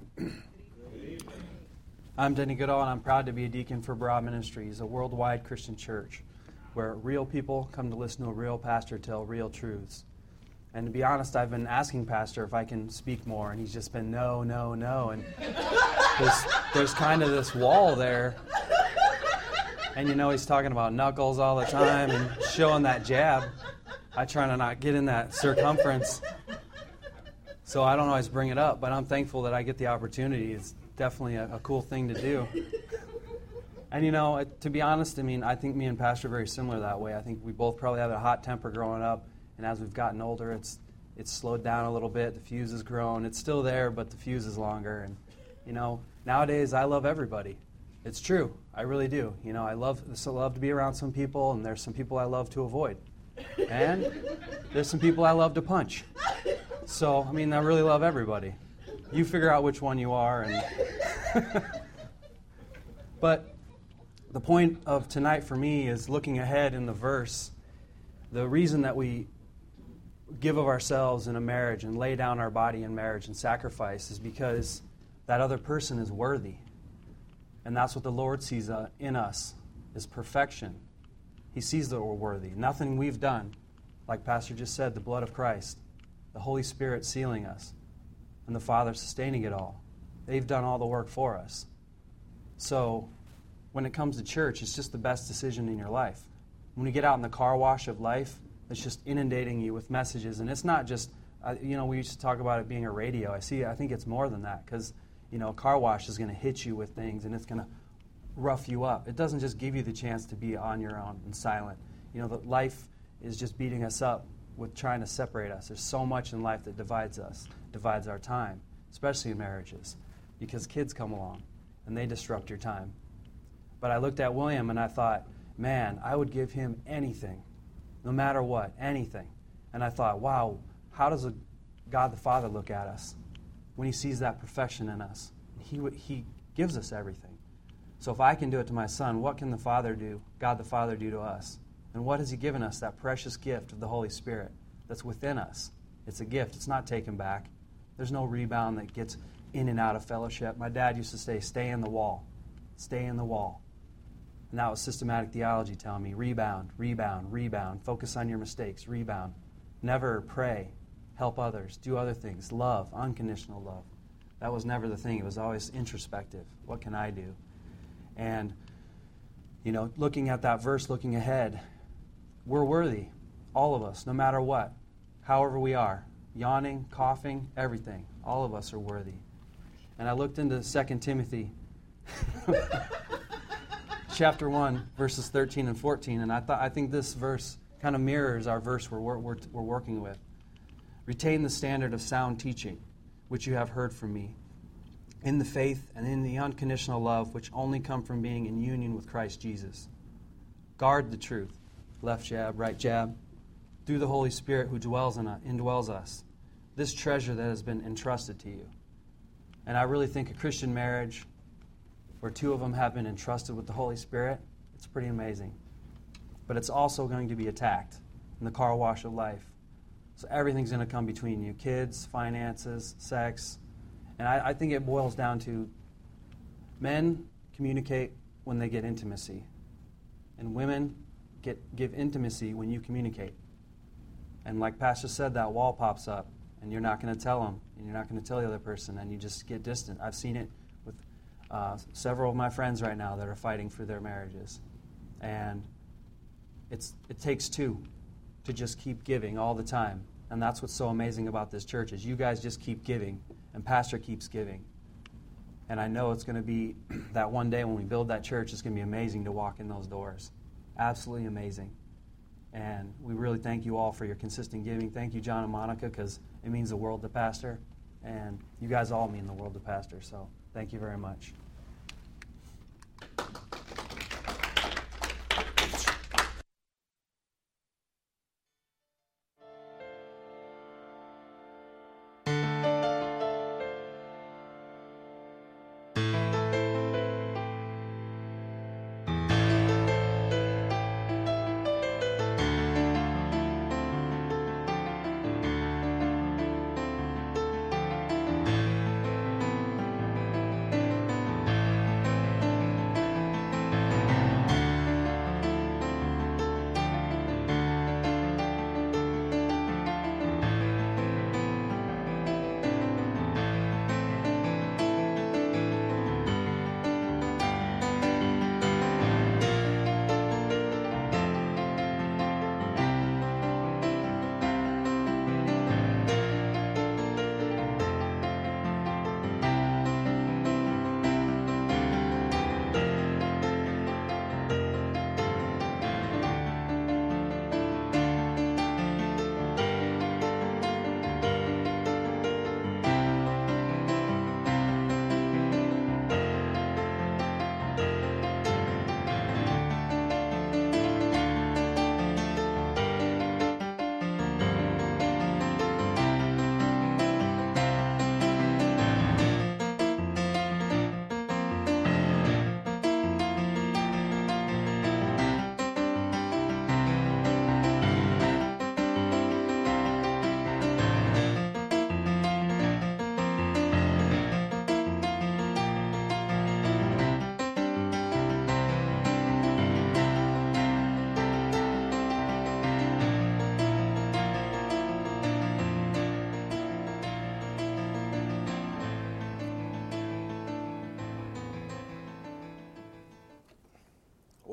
I'm Denny Goodall, and I'm proud to be a deacon for Broad Ministries, a worldwide Christian church. where real people come to listen to a real pastor tell real truths. And to be honest, I've been asking Pastor if I can speak more, and he's just been no, no, no. And there's, there's kind of this wall there. And you know, he's talking about knuckles all the time and showing that jab. I try to not get in that circumference. So I don't always bring it up, but I'm thankful that I get the opportunity. It's definitely a, a cool thing to do. And you know, it, to be honest, I mean, I think me and Pastor are very similar that way. I think we both probably have a hot temper growing up. And as we've gotten older, it's it's slowed down a little bit. The fuse has grown. It's still there, but the fuse is longer. And, you know, nowadays I love everybody. It's true. I really do. You know, I love so love to be around some people, and there's some people I love to avoid. And there's some people I love to punch. So, I mean, I really love everybody. You figure out which one you are. And But the point of tonight for me is looking ahead in the verse. The reason that we give of ourselves in a marriage and lay down our body in marriage and sacrifice is because that other person is worthy. And that's what the Lord sees uh, in us, is perfection. He sees that we're worthy. Nothing we've done, like Pastor just said, the blood of Christ, the Holy Spirit sealing us, and the Father sustaining it all. They've done all the work for us. So when it comes to church, it's just the best decision in your life. When you get out in the car wash of life, it's just inundating you with messages. And it's not just, uh, you know, we used to talk about it being a radio. I see, I think it's more than that, because, you know, a car wash is going to hit you with things, and it's going to rough you up. It doesn't just give you the chance to be on your own and silent. You know, that life is just beating us up with trying to separate us. There's so much in life that divides us, divides our time, especially in marriages, because kids come along, and they disrupt your time. But I looked at William, and I thought, man, I would give him anything, no matter what, anything. And I thought, wow, how does a God the Father look at us when he sees that perfection in us? He, he gives us everything. So if I can do it to my son, what can the Father do, God the Father do to us? And what has he given us, that precious gift of the Holy Spirit that's within us? It's a gift. It's not taken back. There's no rebound that gets in and out of fellowship. My dad used to say, stay in the wall. Stay in the wall. And that was systematic theology telling me, rebound, rebound, rebound. Focus on your mistakes, rebound. Never pray, help others, do other things, love, unconditional love. That was never the thing. It was always introspective. What can I do? And, you know, looking at that verse, looking ahead, we're worthy, all of us, no matter what, however we are, yawning, coughing, everything. All of us are worthy. And I looked into Second Timothy chapter one, verses thirteen and fourteen, and I thought I think this verse kind of mirrors our verse we're, we're, we're working with. Retain the standard of sound teaching, which you have heard from me, in the faith and in the unconditional love which only come from being in union with Christ Jesus. Guard the truth, left jab, right jab, through the Holy Spirit who dwells in us, indwells us, this treasure that has been entrusted to you. And I really think a Christian marriage where two of them have been entrusted with the Holy Spirit, it's pretty amazing. But it's also going to be attacked in the car wash of life. So everything's going to come between you. Kids, finances, sex. And I, I think it boils down to men communicate when they get intimacy. And women get give intimacy when you communicate. And like Pastor said, that wall pops up. And you're not going to tell them. And you're not going to tell the other person. And you just get distant. I've seen it with uh, several of my friends right now that are fighting for their marriages. And it's it takes two to just keep giving all the time. And that's what's so amazing about this church is you guys just keep giving, and Pastor keeps giving. And I know it's going to be that one day when we build that church, it's going to be amazing to walk in those doors. Absolutely amazing. And we really thank you all for your consistent giving. Thank you, John and Monica, because it means the world to Pastor. And you guys all mean the world to Pastor. So thank you very much.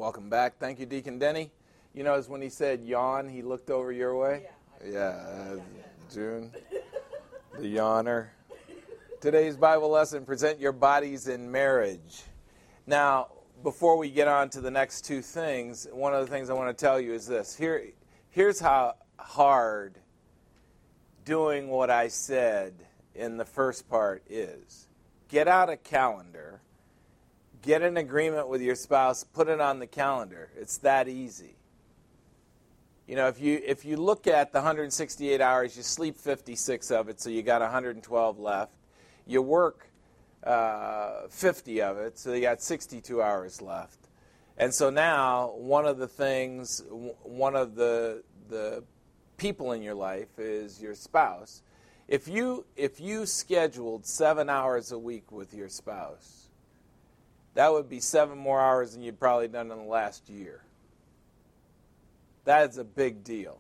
Welcome back. Thank you, Deacon Denny. You notice when he said yawn, he looked over your way? Yeah. Yeah, uh, June, the yawner. Today's Bible lesson, present your bodies in marriage. Now, before we get on to the next two things, one of the things I want to tell you is this. Here, here's how hard doing what I said in the first part is. Get out a calendar, get an agreement with your spouse, put it on the calendar. It's that easy. You know, if you if you look at the one hundred sixty-eight hours, you sleep fifty-six of it, so you got one hundred twelve left. You work uh, fifty of it, so you got sixty-two hours left. And so now, one of the things, one of the the people in your life is your spouse. If you if you scheduled seven hours a week with your spouse, that would be seven more hours than you'd probably done in the last year. That is a big deal.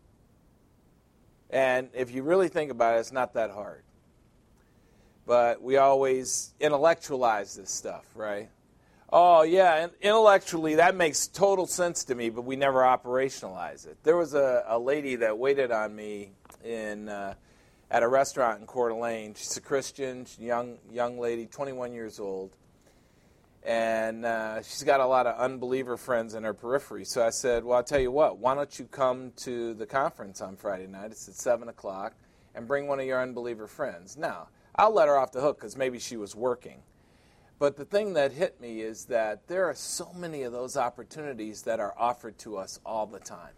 And if you really think about it, it's not that hard. But we always intellectualize this stuff, right? Oh, yeah, intellectually that makes total sense to me, but we never operationalize it. There was a, a lady that waited on me in uh, at a restaurant in Coeur d'Alene. She's a Christian, she's a young, young lady, twenty-one years old. And uh, she's got a lot of unbeliever friends in her periphery. So I said, well, I'll tell you what, why don't you come to the conference on Friday night? It's at seven o'clock, and bring one of your unbeliever friends. Now, I'll let her off the hook because maybe she was working. But the thing that hit me is that there are so many of those opportunities that are offered to us all the time.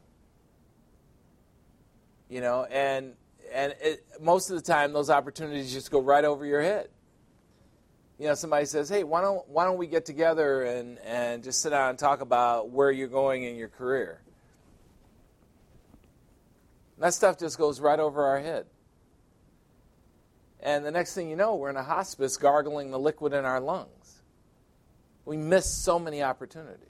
You know, and and it, most of the time those opportunities just go right over your head. You know, somebody says, hey, why don't why don't we get together and, and just sit down and talk about where you're going in your career? And that stuff just goes right over our head. And the next thing you know, we're in a hospice gargling the liquid in our lungs. We miss so many opportunities.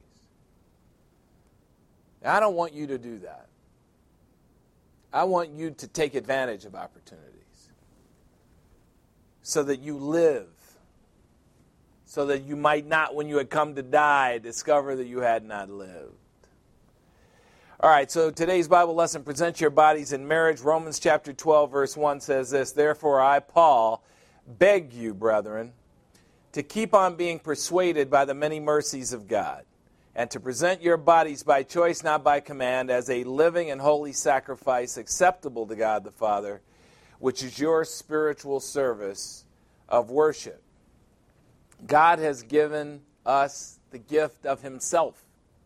Now, I don't want you to do that. I want you to take advantage of opportunities so that you live, so that you might not, when you had come to die, discover that you had not lived. All right, so today's Bible lesson, present your bodies in marriage. Romans chapter twelve, verse one says this, therefore I, Paul, beg you, brethren, to keep on being persuaded by the many mercies of God, and to present your bodies by choice, not by command, as a living and holy sacrifice acceptable to God the Father, which is your spiritual service of worship. God has given us the gift of himself.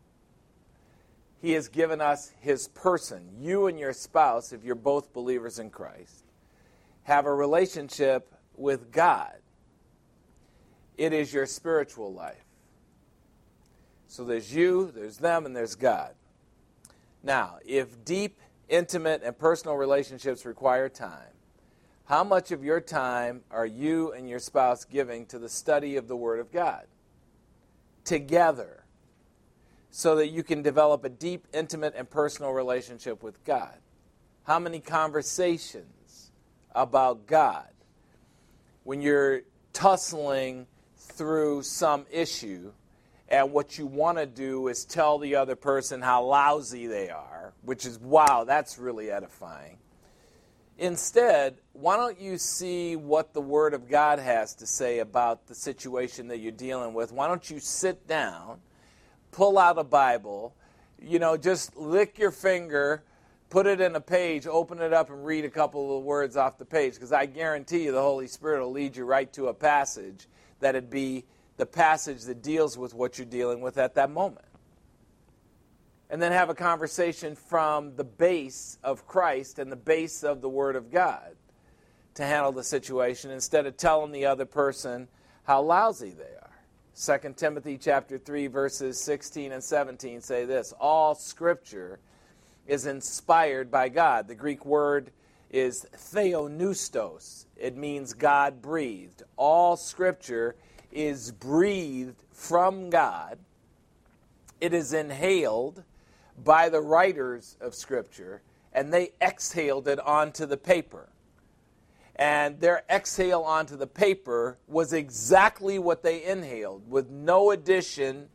He has given us his person. You and your spouse, if you're both believers in Christ, have a relationship with God. It is your spiritual life. So there's you, there's them, and there's God. Now, if deep, intimate, and personal relationships require time, how much of your time are you and your spouse giving to the study of the Word of God together, so that you can develop a deep, intimate, and personal relationship with God? How many conversations about God when you're tussling through some issue and what you want to do is tell the other person how lousy they are, which is, wow, that's really edifying. Instead, why don't you see what the Word of God has to say about the situation that you're dealing with? Why don't you sit down, pull out a Bible, you know, just lick your finger, put it in a page, open it up, and read a couple of words off the page, because I guarantee you the Holy Spirit will lead you right to a passage that'd be the passage that deals with what you're dealing with at that moment. And then have a conversation from the base of Christ and the base of the Word of God to handle the situation, instead of telling the other person how lousy they are. Second Timothy chapter three, verses sixteen and seventeen say this, all Scripture is inspired by God. The Greek word is theopneustos. It means God-breathed. All Scripture is breathed from God. It is inhaled by the writers of Scripture, and they exhaled it onto the paper. And their exhale onto the paper was exactly what they inhaled, with no addition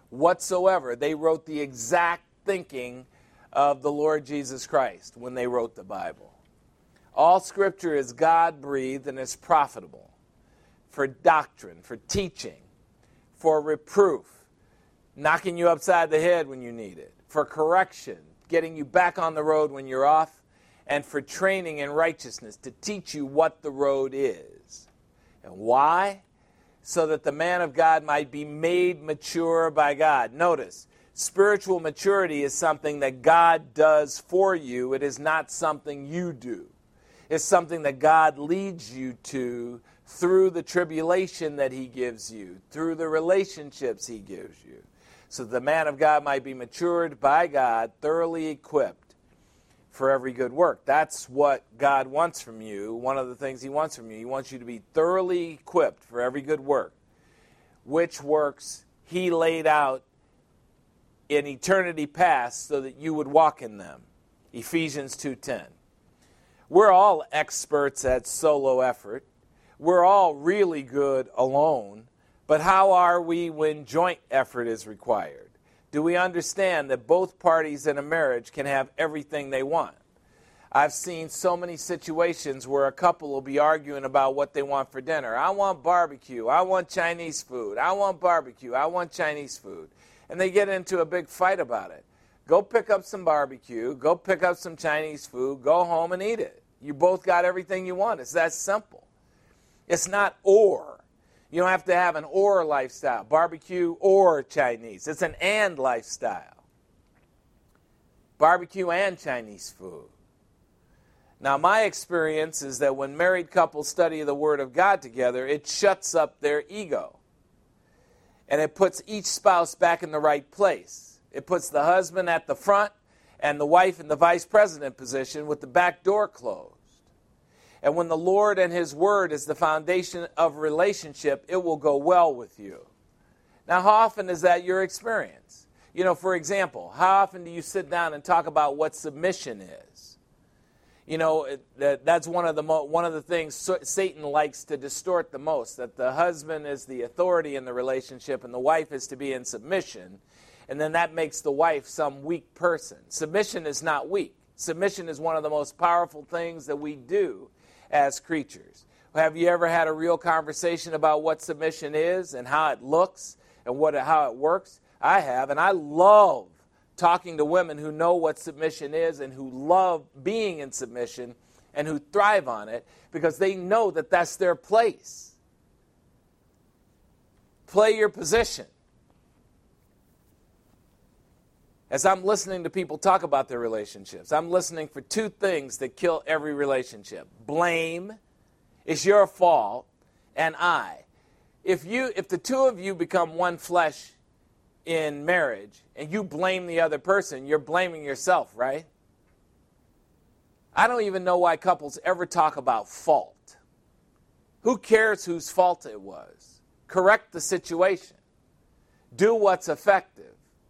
whatsoever. They wrote the exact thinking of the Lord Jesus Christ when they wrote the Bible. All Scripture is God-breathed and is profitable for doctrine, for teaching, for reproof, knocking you upside the head when you need it, for correction, getting you back on the road when you're off, and for training in righteousness, to teach you what the road is. And why? So that the man of God might be made mature by God. Notice, spiritual maturity is something that God does for you. It is not something you do. It's something that God leads you to through the tribulation that he gives you, through the relationships he gives you. So the man of God might be matured by God, thoroughly equipped for every good work. That's what God wants from you. One of the things he wants from you. He wants you to be thoroughly equipped for every good work, which works he laid out in eternity past so that you would walk in them. Ephesians two ten. We're all experts at solo effort. We're all really good alone. But how are we when joint effort is required? Do we understand that both parties in a marriage can have everything they want? I've seen so many situations where a couple will be arguing about what they want for dinner. I want barbecue. I want Chinese food. I want barbecue. I want Chinese food. And they get into a big fight about it. Go pick up some barbecue. Go pick up some Chinese food. Go home and eat it. You both got everything you want. It's that simple. It's not or. You don't have to have an or lifestyle, barbecue or Chinese. It's an and lifestyle. Barbecue and Chinese food. Now, my experience is that when married couples study the Word of God together, it shuts up their ego. And it puts each spouse back in the right place. It puts the husband at the front and the wife in the vice president position with the back door closed. And when the Lord and his word is the foundation of relationship, it will go well with you. Now, how often is that your experience? You know, for example, how often do you sit down and talk about what submission is? You know, it, that, that's one of the mo- one of the things so, Satan likes to distort the most, that the husband is the authority in the relationship and the wife is to be in submission, and then that makes the wife some weak person. Submission is not weak. Submission is one of the most powerful things that we do as creatures. Have you ever had a real conversation about what submission is and how it looks and what how it works? I have, and I love talking to women who know what submission is and who love being in submission and who thrive on it because they know that that's their place. Play your position. As I'm listening to people talk about their relationships, I'm listening for two things that kill every relationship. Blame, it's your fault, and I. If you, if the two of you become one flesh in marriage and you blame the other person, you're blaming yourself, right? I don't even know why couples ever talk about fault. Who cares whose fault it was? Correct the situation. Do what's effective.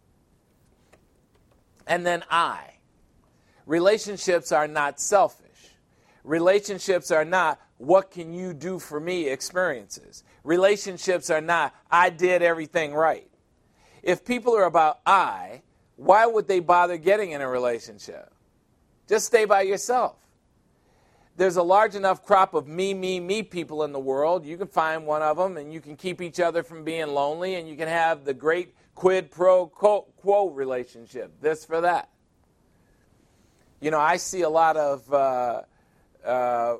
And then I. Relationships are not selfish. Relationships are not, what can you do for me experiences. Relationships are not, I did everything right. If people are about I, why would they bother getting in a relationship? Just stay by yourself. There's a large enough crop of me, me, me people in the world. You can find one of them, and you can keep each other from being lonely, and you can have the great quid pro quo relationship, this for that. You know, I see a lot of uh, uh,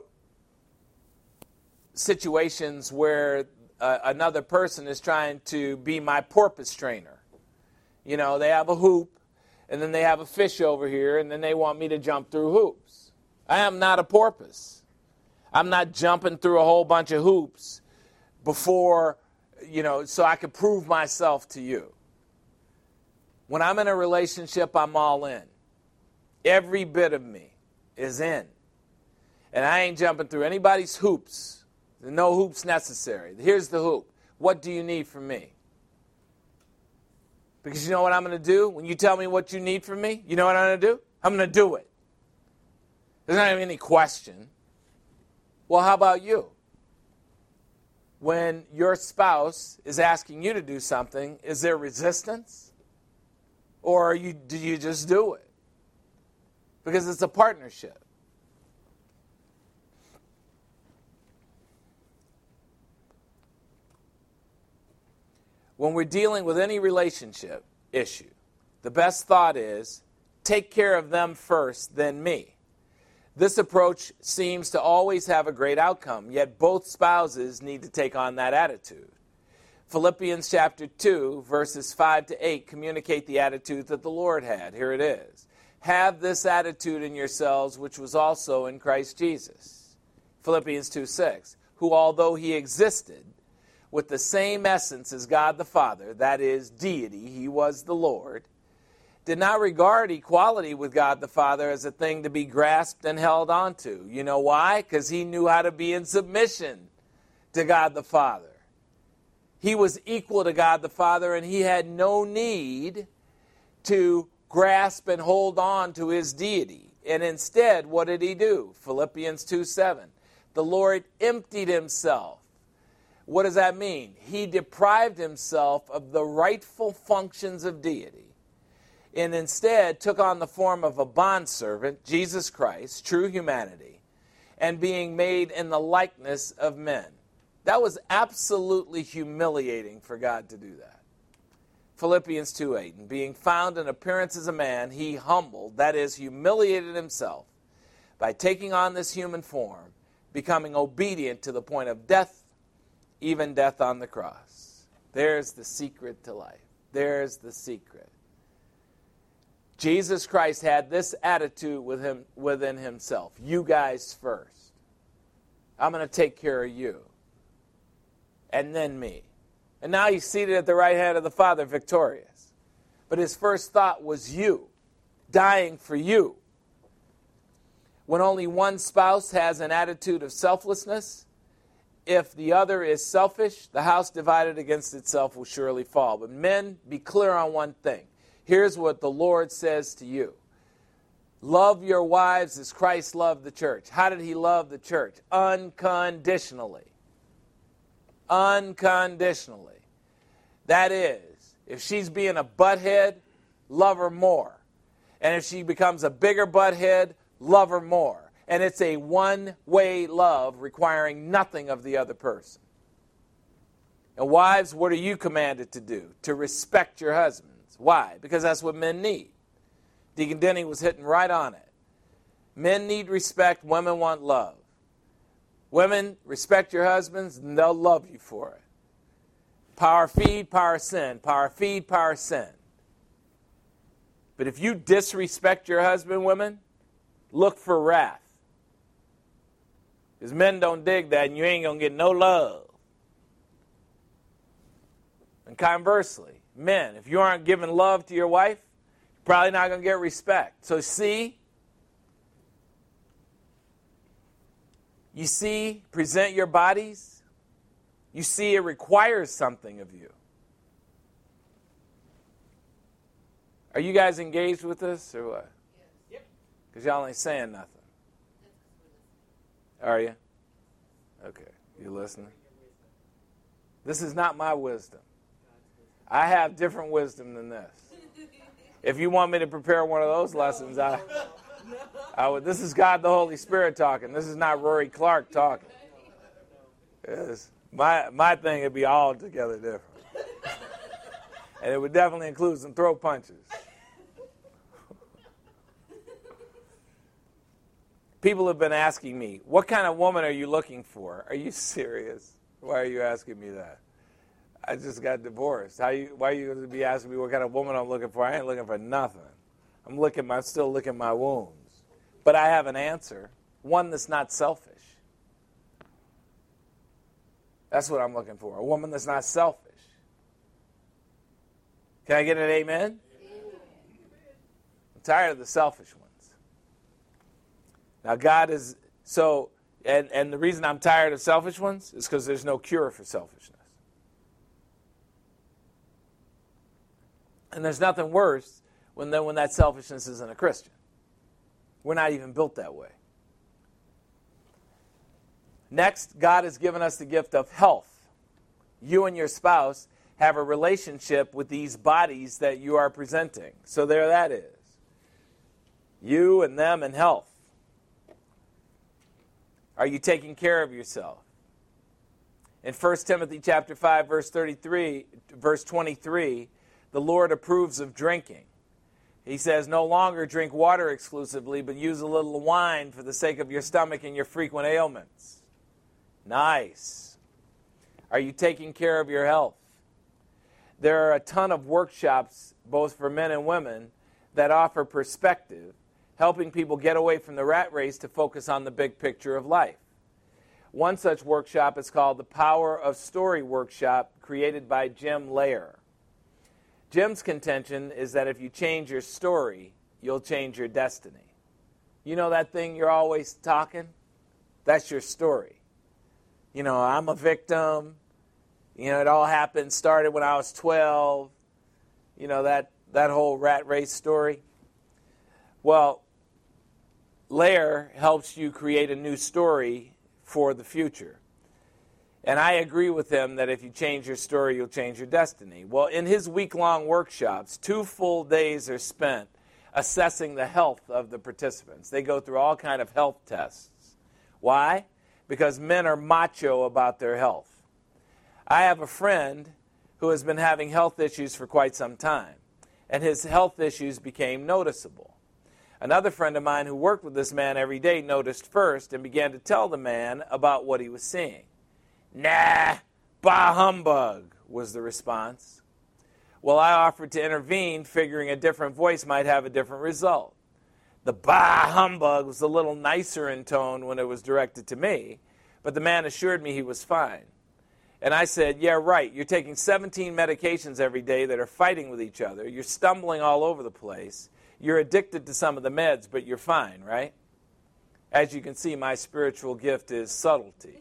situations where uh, another person is trying to be my porpoise trainer. You know, they have a hoop, and then they have a fish over here, and then they want me to jump through hoops. I am not a porpoise. I'm not jumping through a whole bunch of hoops before, you know, so I can prove myself to you. When I'm in a relationship, I'm all in. Every bit of me is in. And I ain't jumping through anybody's hoops. There's no hoops necessary. Here's the hoop. What do you need from me? Because you know what I'm going to do? When you tell me what you need from me, you know what I'm going to do? I'm going to do it. There's not even any question. Well, how about you? when your spouse is asking you to do something, is there resistance? Or are you, do you just do it? Because it's a partnership. When we're dealing with any relationship issue, the best thought is, take care of them first, then me. This approach seems to always have a great outcome, yet both spouses need to take on that attitude. Philippians chapter two, verses five to eight communicate the attitude that the Lord had. Here it is. Have this attitude in yourselves, which was also in Christ Jesus. Philippians two six, who although he existed with the same essence as God the Father, that is, deity, he was the Lord, did not regard equality with God the Father as a thing to be grasped and held onto. You know why? Because he knew how to be in submission to God the Father. He was equal to God the Father, and he had no need to grasp and hold on to his deity. And instead, what did he do? Philippians two seven. The Lord emptied himself. What does that mean? He deprived himself of the rightful functions of deity and instead took on the form of a bondservant, Jesus Christ, true humanity, and being made in the likeness of men. That was absolutely humiliating for God to do that. Philippians two eight, and being found in appearance as a man, he humbled, that is, humiliated himself by taking on this human form, becoming obedient to the point of death, even death on the cross. There's the secret to life. There's the secret. Jesus Christ had this attitude with him, within himself. You guys first. I'm going to take care of you. And then me. And now he's seated at the right hand of the Father, victorious. But his first thought was you, dying for you. When only one spouse has an attitude of selflessness, if the other is selfish, the house divided against itself will surely fall. But men, be clear on one thing. Here's what the Lord says to you. Love your wives as Christ loved the church. How did he love the church? Unconditionally. Unconditionally. That is, if she's being a butthead, love her more. And if she becomes a bigger butthead, love her more. And it's a one-way love requiring nothing of the other person. And wives, what are you commanded to do? To respect your husbands. Why? Because that's what men need. Deacon Denny was hitting right on it. Men need respect, women want love. Women, respect your husbands, and they'll love you for it. Power feed, power send. Power feed, power send. But if you disrespect your husband, women, look for wrath. Because men don't dig that, and you ain't going to get no love. And conversely, men, if you aren't giving love to your wife, you're probably not going to get respect. So see, you see, present your bodies. You see, it requires something of you. Are you guys engaged with this or what? Yep. Because y'all ain't saying nothing. Are you? Okay. You listening? This is not my wisdom. I have different wisdom than this. If you want me to prepare one of those lessons, I, I would. This is God the Holy Spirit talking. This is not Rory Clark talking. Yes. My my thing would be altogether different. And it would definitely include some throat punches. People have been asking me, what kind of woman are you looking for? Are you serious? Why are you asking me that? I just got divorced. How you, why are you going to be asking me what kind of woman I'm looking for? I ain't looking for nothing. I'm looking, I'm still licking my wounds. But I have an answer, one that's not selfish. That's what I'm looking for, a woman that's not selfish. Can I get an amen? I'm tired of the selfish ones. Now God is, so, and, and the reason I'm tired of selfish ones is because there's no cure for selfishness. And there's nothing worse when, when that selfishness isn't a Christian. We're not even built that way. Next, God has given us the gift of health. You and your spouse have a relationship with these bodies that you are presenting. So there that is. You and them and health. Are you taking care of yourself? In First Timothy chapter five, verse thirty-three, verse twenty-three, the Lord approves of drinking. He says, no longer drink water exclusively, but use a little wine for the sake of your stomach and your frequent ailments. Nice. Are you taking care of your health? There are a ton of workshops, both for men and women, that offer perspective, helping people get away from the rat race to focus on the big picture of life. One such workshop is called the Power of Story Workshop, created by Jim Lair. Jim's contention is that if you change your story, you'll change your destiny. You know that thing you're always talking? That's your story. You know, I'm a victim. You know, it all happened, started when I was twelve. You know, that, that whole rat race story. Well, Lair helps you create a new story for the future. And I agree with him that if you change your story, you'll change your destiny. Well, in his week-long workshops, two full days are spent assessing the health of the participants. They go through all kind of health tests. Why? Because men are macho about their health. I have a friend who has been having health issues for quite some time, and his health issues became noticeable. Another friend of mine who worked with this man every day noticed first and began to tell the man about what he was seeing. Nah, bah humbug, was the response. Well, I offered to intervene, figuring a different voice might have a different result. The bah humbug was a little nicer in tone when it was directed to me, but the man assured me he was fine. And I said, yeah, right, you're taking seventeen medications every day that are fighting with each other. You're stumbling all over the place. You're addicted to some of the meds, but you're fine, right? As you can see, my spiritual gift is subtlety.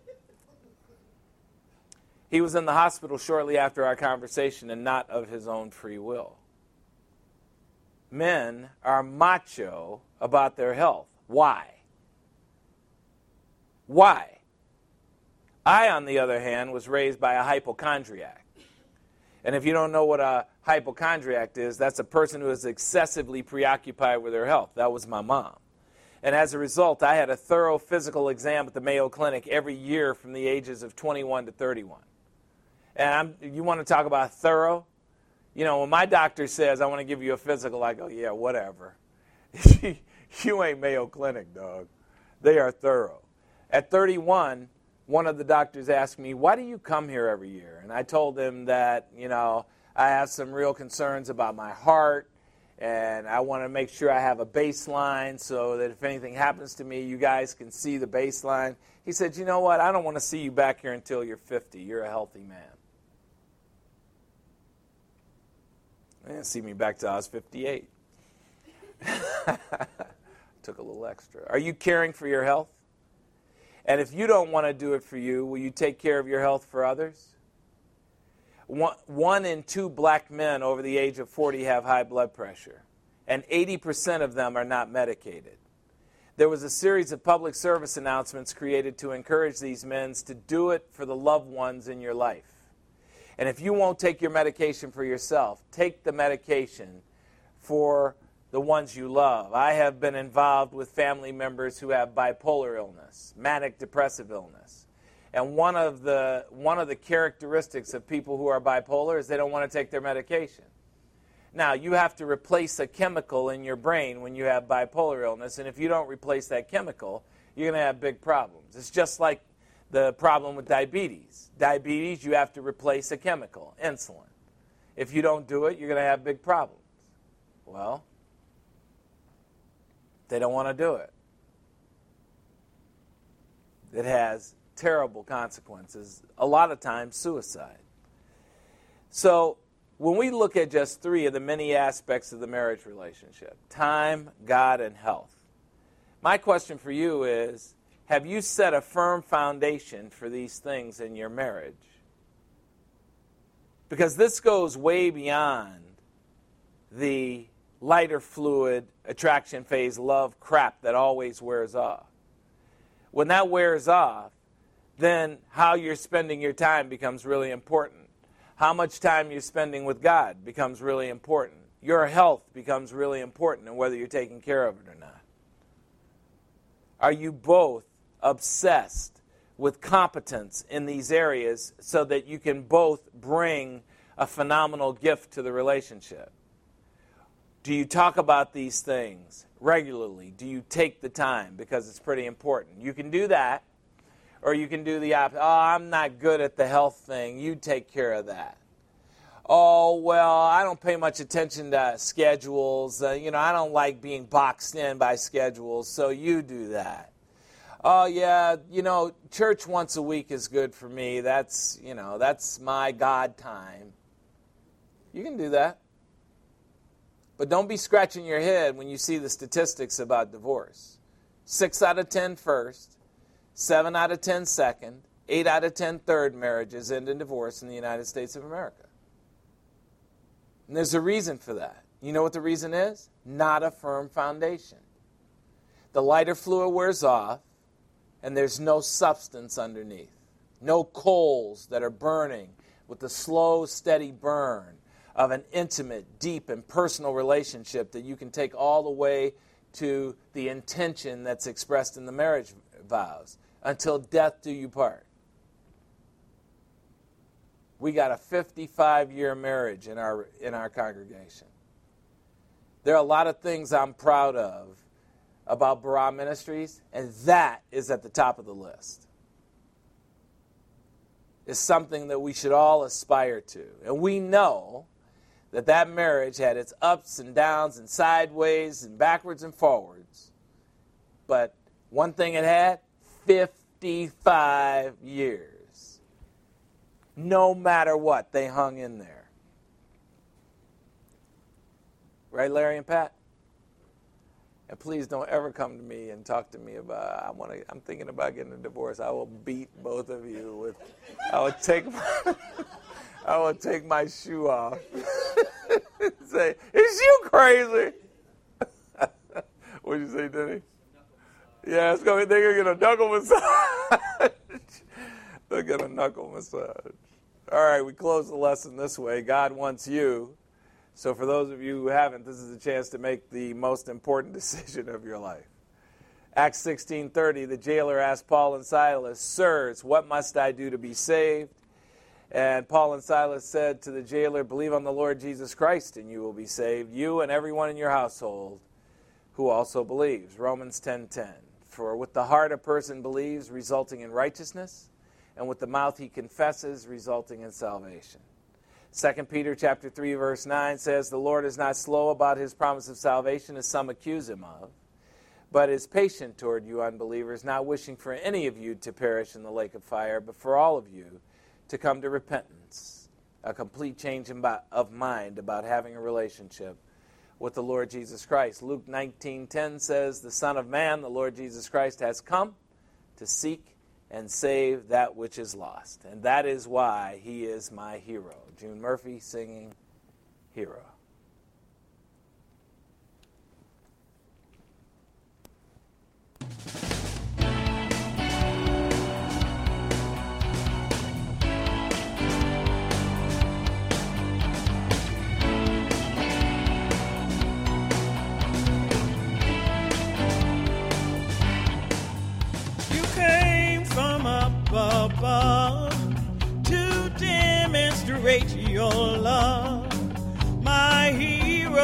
He was in the hospital shortly after our conversation and not of his own free will. Men are macho about their health. Why? Why? I, on the other hand, was raised by a hypochondriac. And if you don't know what a hypochondriac is, that's a person who is excessively preoccupied with their health. That was my mom. And as a result, I had a thorough physical exam at the Mayo Clinic every year from the ages of twenty-one to thirty-one. And I'm, you want to talk about thorough? You know, when my doctor says, I want to give you a physical, I go, yeah, whatever. You ain't Mayo Clinic, dog. They are thorough. At thirty-one, one of the doctors asked me, why do you come here every year? And I told him that, you know, I have some real concerns about my heart, and I want to make sure I have a baseline so that if anything happens to me, you guys can see the baseline. He said, you know what, I don't want to see you back here until you're fifty. You're a healthy man. They didn't see me back till I was fifty-eight. Took a little extra. Are you caring for your health? And if you don't want to do it for you, will you take care of your health for others? One, one in two black men over the age of forty have high blood pressure, and eighty percent of them are not medicated. There was a series of public service announcements created to encourage these men to do it for the loved ones in your life. And if you won't take your medication for yourself, take the medication for the ones you love. I have been involved with family members who have bipolar illness, manic depressive illness. And one of the one of the characteristics of people who are bipolar is they don't want to take their medication. Now, you have to replace a chemical in your brain when you have bipolar illness, and if you don't replace that chemical, you're going to have big problems. It's just like the problem with diabetes. Diabetes, you have to replace a chemical, insulin. If you don't do it, you're going to have big problems. Well, they don't want to do it. It has terrible consequences, a lot of times suicide. So when we look at just three of the many aspects of the marriage relationship, time, God, and health, my question for you is, have you set a firm foundation for these things in your marriage? Because this goes way beyond the lighter fluid, attraction phase, love crap that always wears off. When that wears off, then how you're spending your time becomes really important. How much time you're spending with God becomes really important. Your health becomes really important, and whether you're taking care of it or not. Are you both obsessed with competence in these areas so that you can both bring a phenomenal gift to the relationship? Do you talk about these things regularly? Do you take the time? Because it's pretty important. You can do that, or you can do the opposite. Oh, I'm not good at the health thing. You take care of that. Oh, well, I don't pay much attention to schedules. Uh, you know, I don't like being boxed in by schedules, so you do that. Oh, yeah, you know, church once a week is good for me. That's, you know, that's my God time. You can do that. But don't be scratching your head when you see the statistics about divorce. Six out of ten first, seven out of ten second, eight out of ten third marriages end in divorce in the United States of America. And there's a reason for that. You know what the reason is? Not a firm foundation. The lighter fluid wears off, and there's no substance underneath. No coals that are burning with the slow, steady burn of an intimate, deep, and personal relationship that you can take all the way to the intention that's expressed in the marriage vows. Until death do you part. We got a fifty-five-year marriage in our in our congregation. There are a lot of things I'm proud of about Barah Ministries, and that is at the top of the list. It's something that we should all aspire to. And we know that that marriage had its ups and downs and sideways and backwards and forwards. But one thing it had, fifty-five years. No matter what, they hung in there. Right, Larry and Pat? And please don't ever come to me and talk to me about, I want to, I'm thinking about getting a divorce. I will beat both of you with, I will take my, I will take my shoe off. Say, is you crazy? What'd you say, Denny? Yeah, it's gonna, they're going to get a knuckle massage. They'll get a knuckle massage. All right, we close the lesson this way. God wants you. So for those of you who haven't, this is a chance to make the most important decision of your life. Acts sixteen thirty, the jailer asked Paul and Silas, "Sirs, what must I do to be saved?" And Paul and Silas said to the jailer, "Believe on the Lord Jesus Christ, and you will be saved, you and everyone in your household who also believes." Romans ten ten, "For with the heart a person believes, resulting in righteousness, and with the mouth he confesses, resulting in salvation." Second Peter chapter three, verse nine says, "The Lord is not slow about his promise of salvation, as some accuse him of, but is patient toward you unbelievers, not wishing for any of you to perish in the lake of fire, but for all of you to come to repentance," a complete change of mind about having a relationship with the Lord Jesus Christ. Luke nineteen ten says, "The Son of Man, the Lord Jesus Christ, has come to seek and save that which is lost." And that is why he is my hero. June Murphy singing Hero. Above to demonstrate your love, my hero,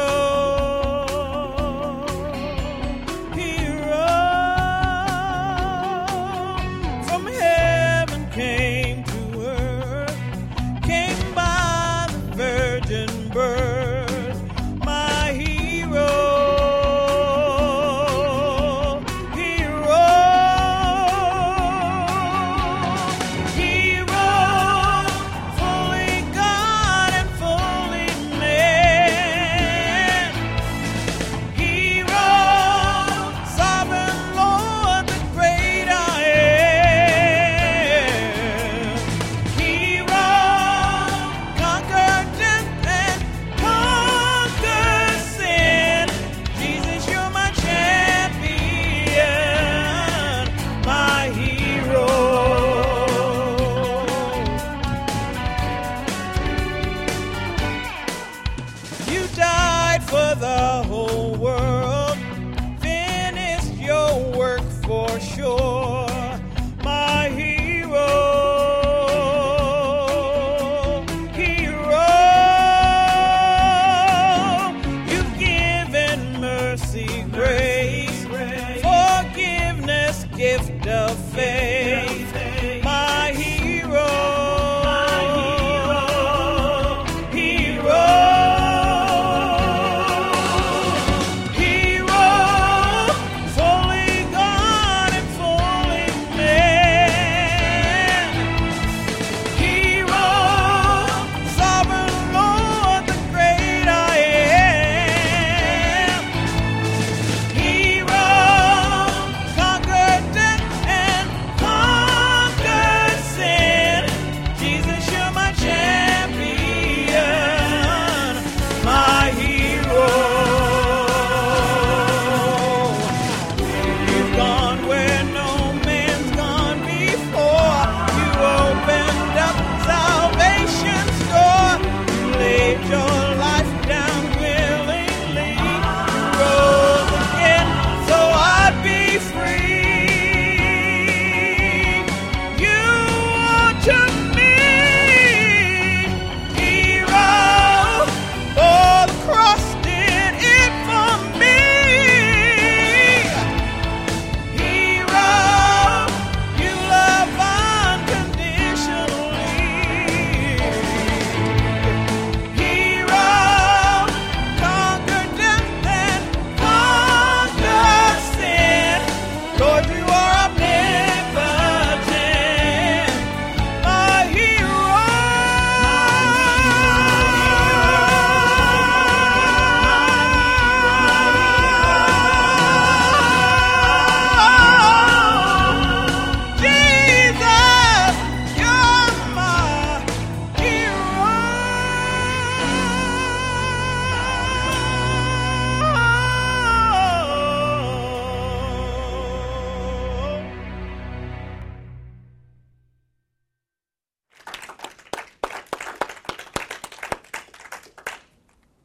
hero from heaven came to earth, came by the virgin birth, my hero. Fully God and fully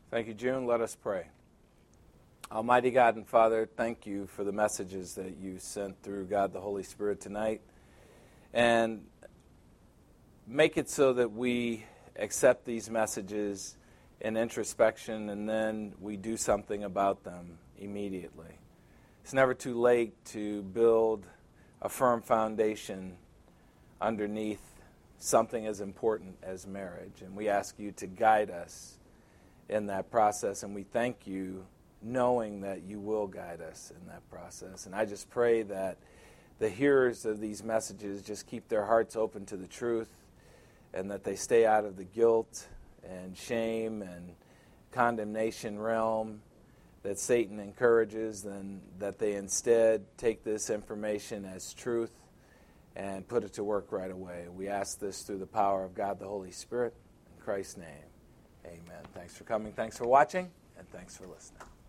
Thank you, June. Let us pray. Almighty God and Father, thank you for the messages that you sent through God the Holy Spirit tonight. And make it so that we accept these messages in introspection and then we do something about them immediately. It's never too late to build a firm foundation underneath something as important as marriage. And we ask you to guide us in that process. And we thank you knowing that you will guide us in that process. And I just pray that the hearers of these messages just keep their hearts open to the truth and that they stay out of the guilt and shame and condemnation realm that Satan encourages, and that they instead take this information as truth and put it to work right away. We ask this through the power of God the Holy Spirit. In Christ's name, amen. Thanks for coming, thanks for watching, and thanks for listening.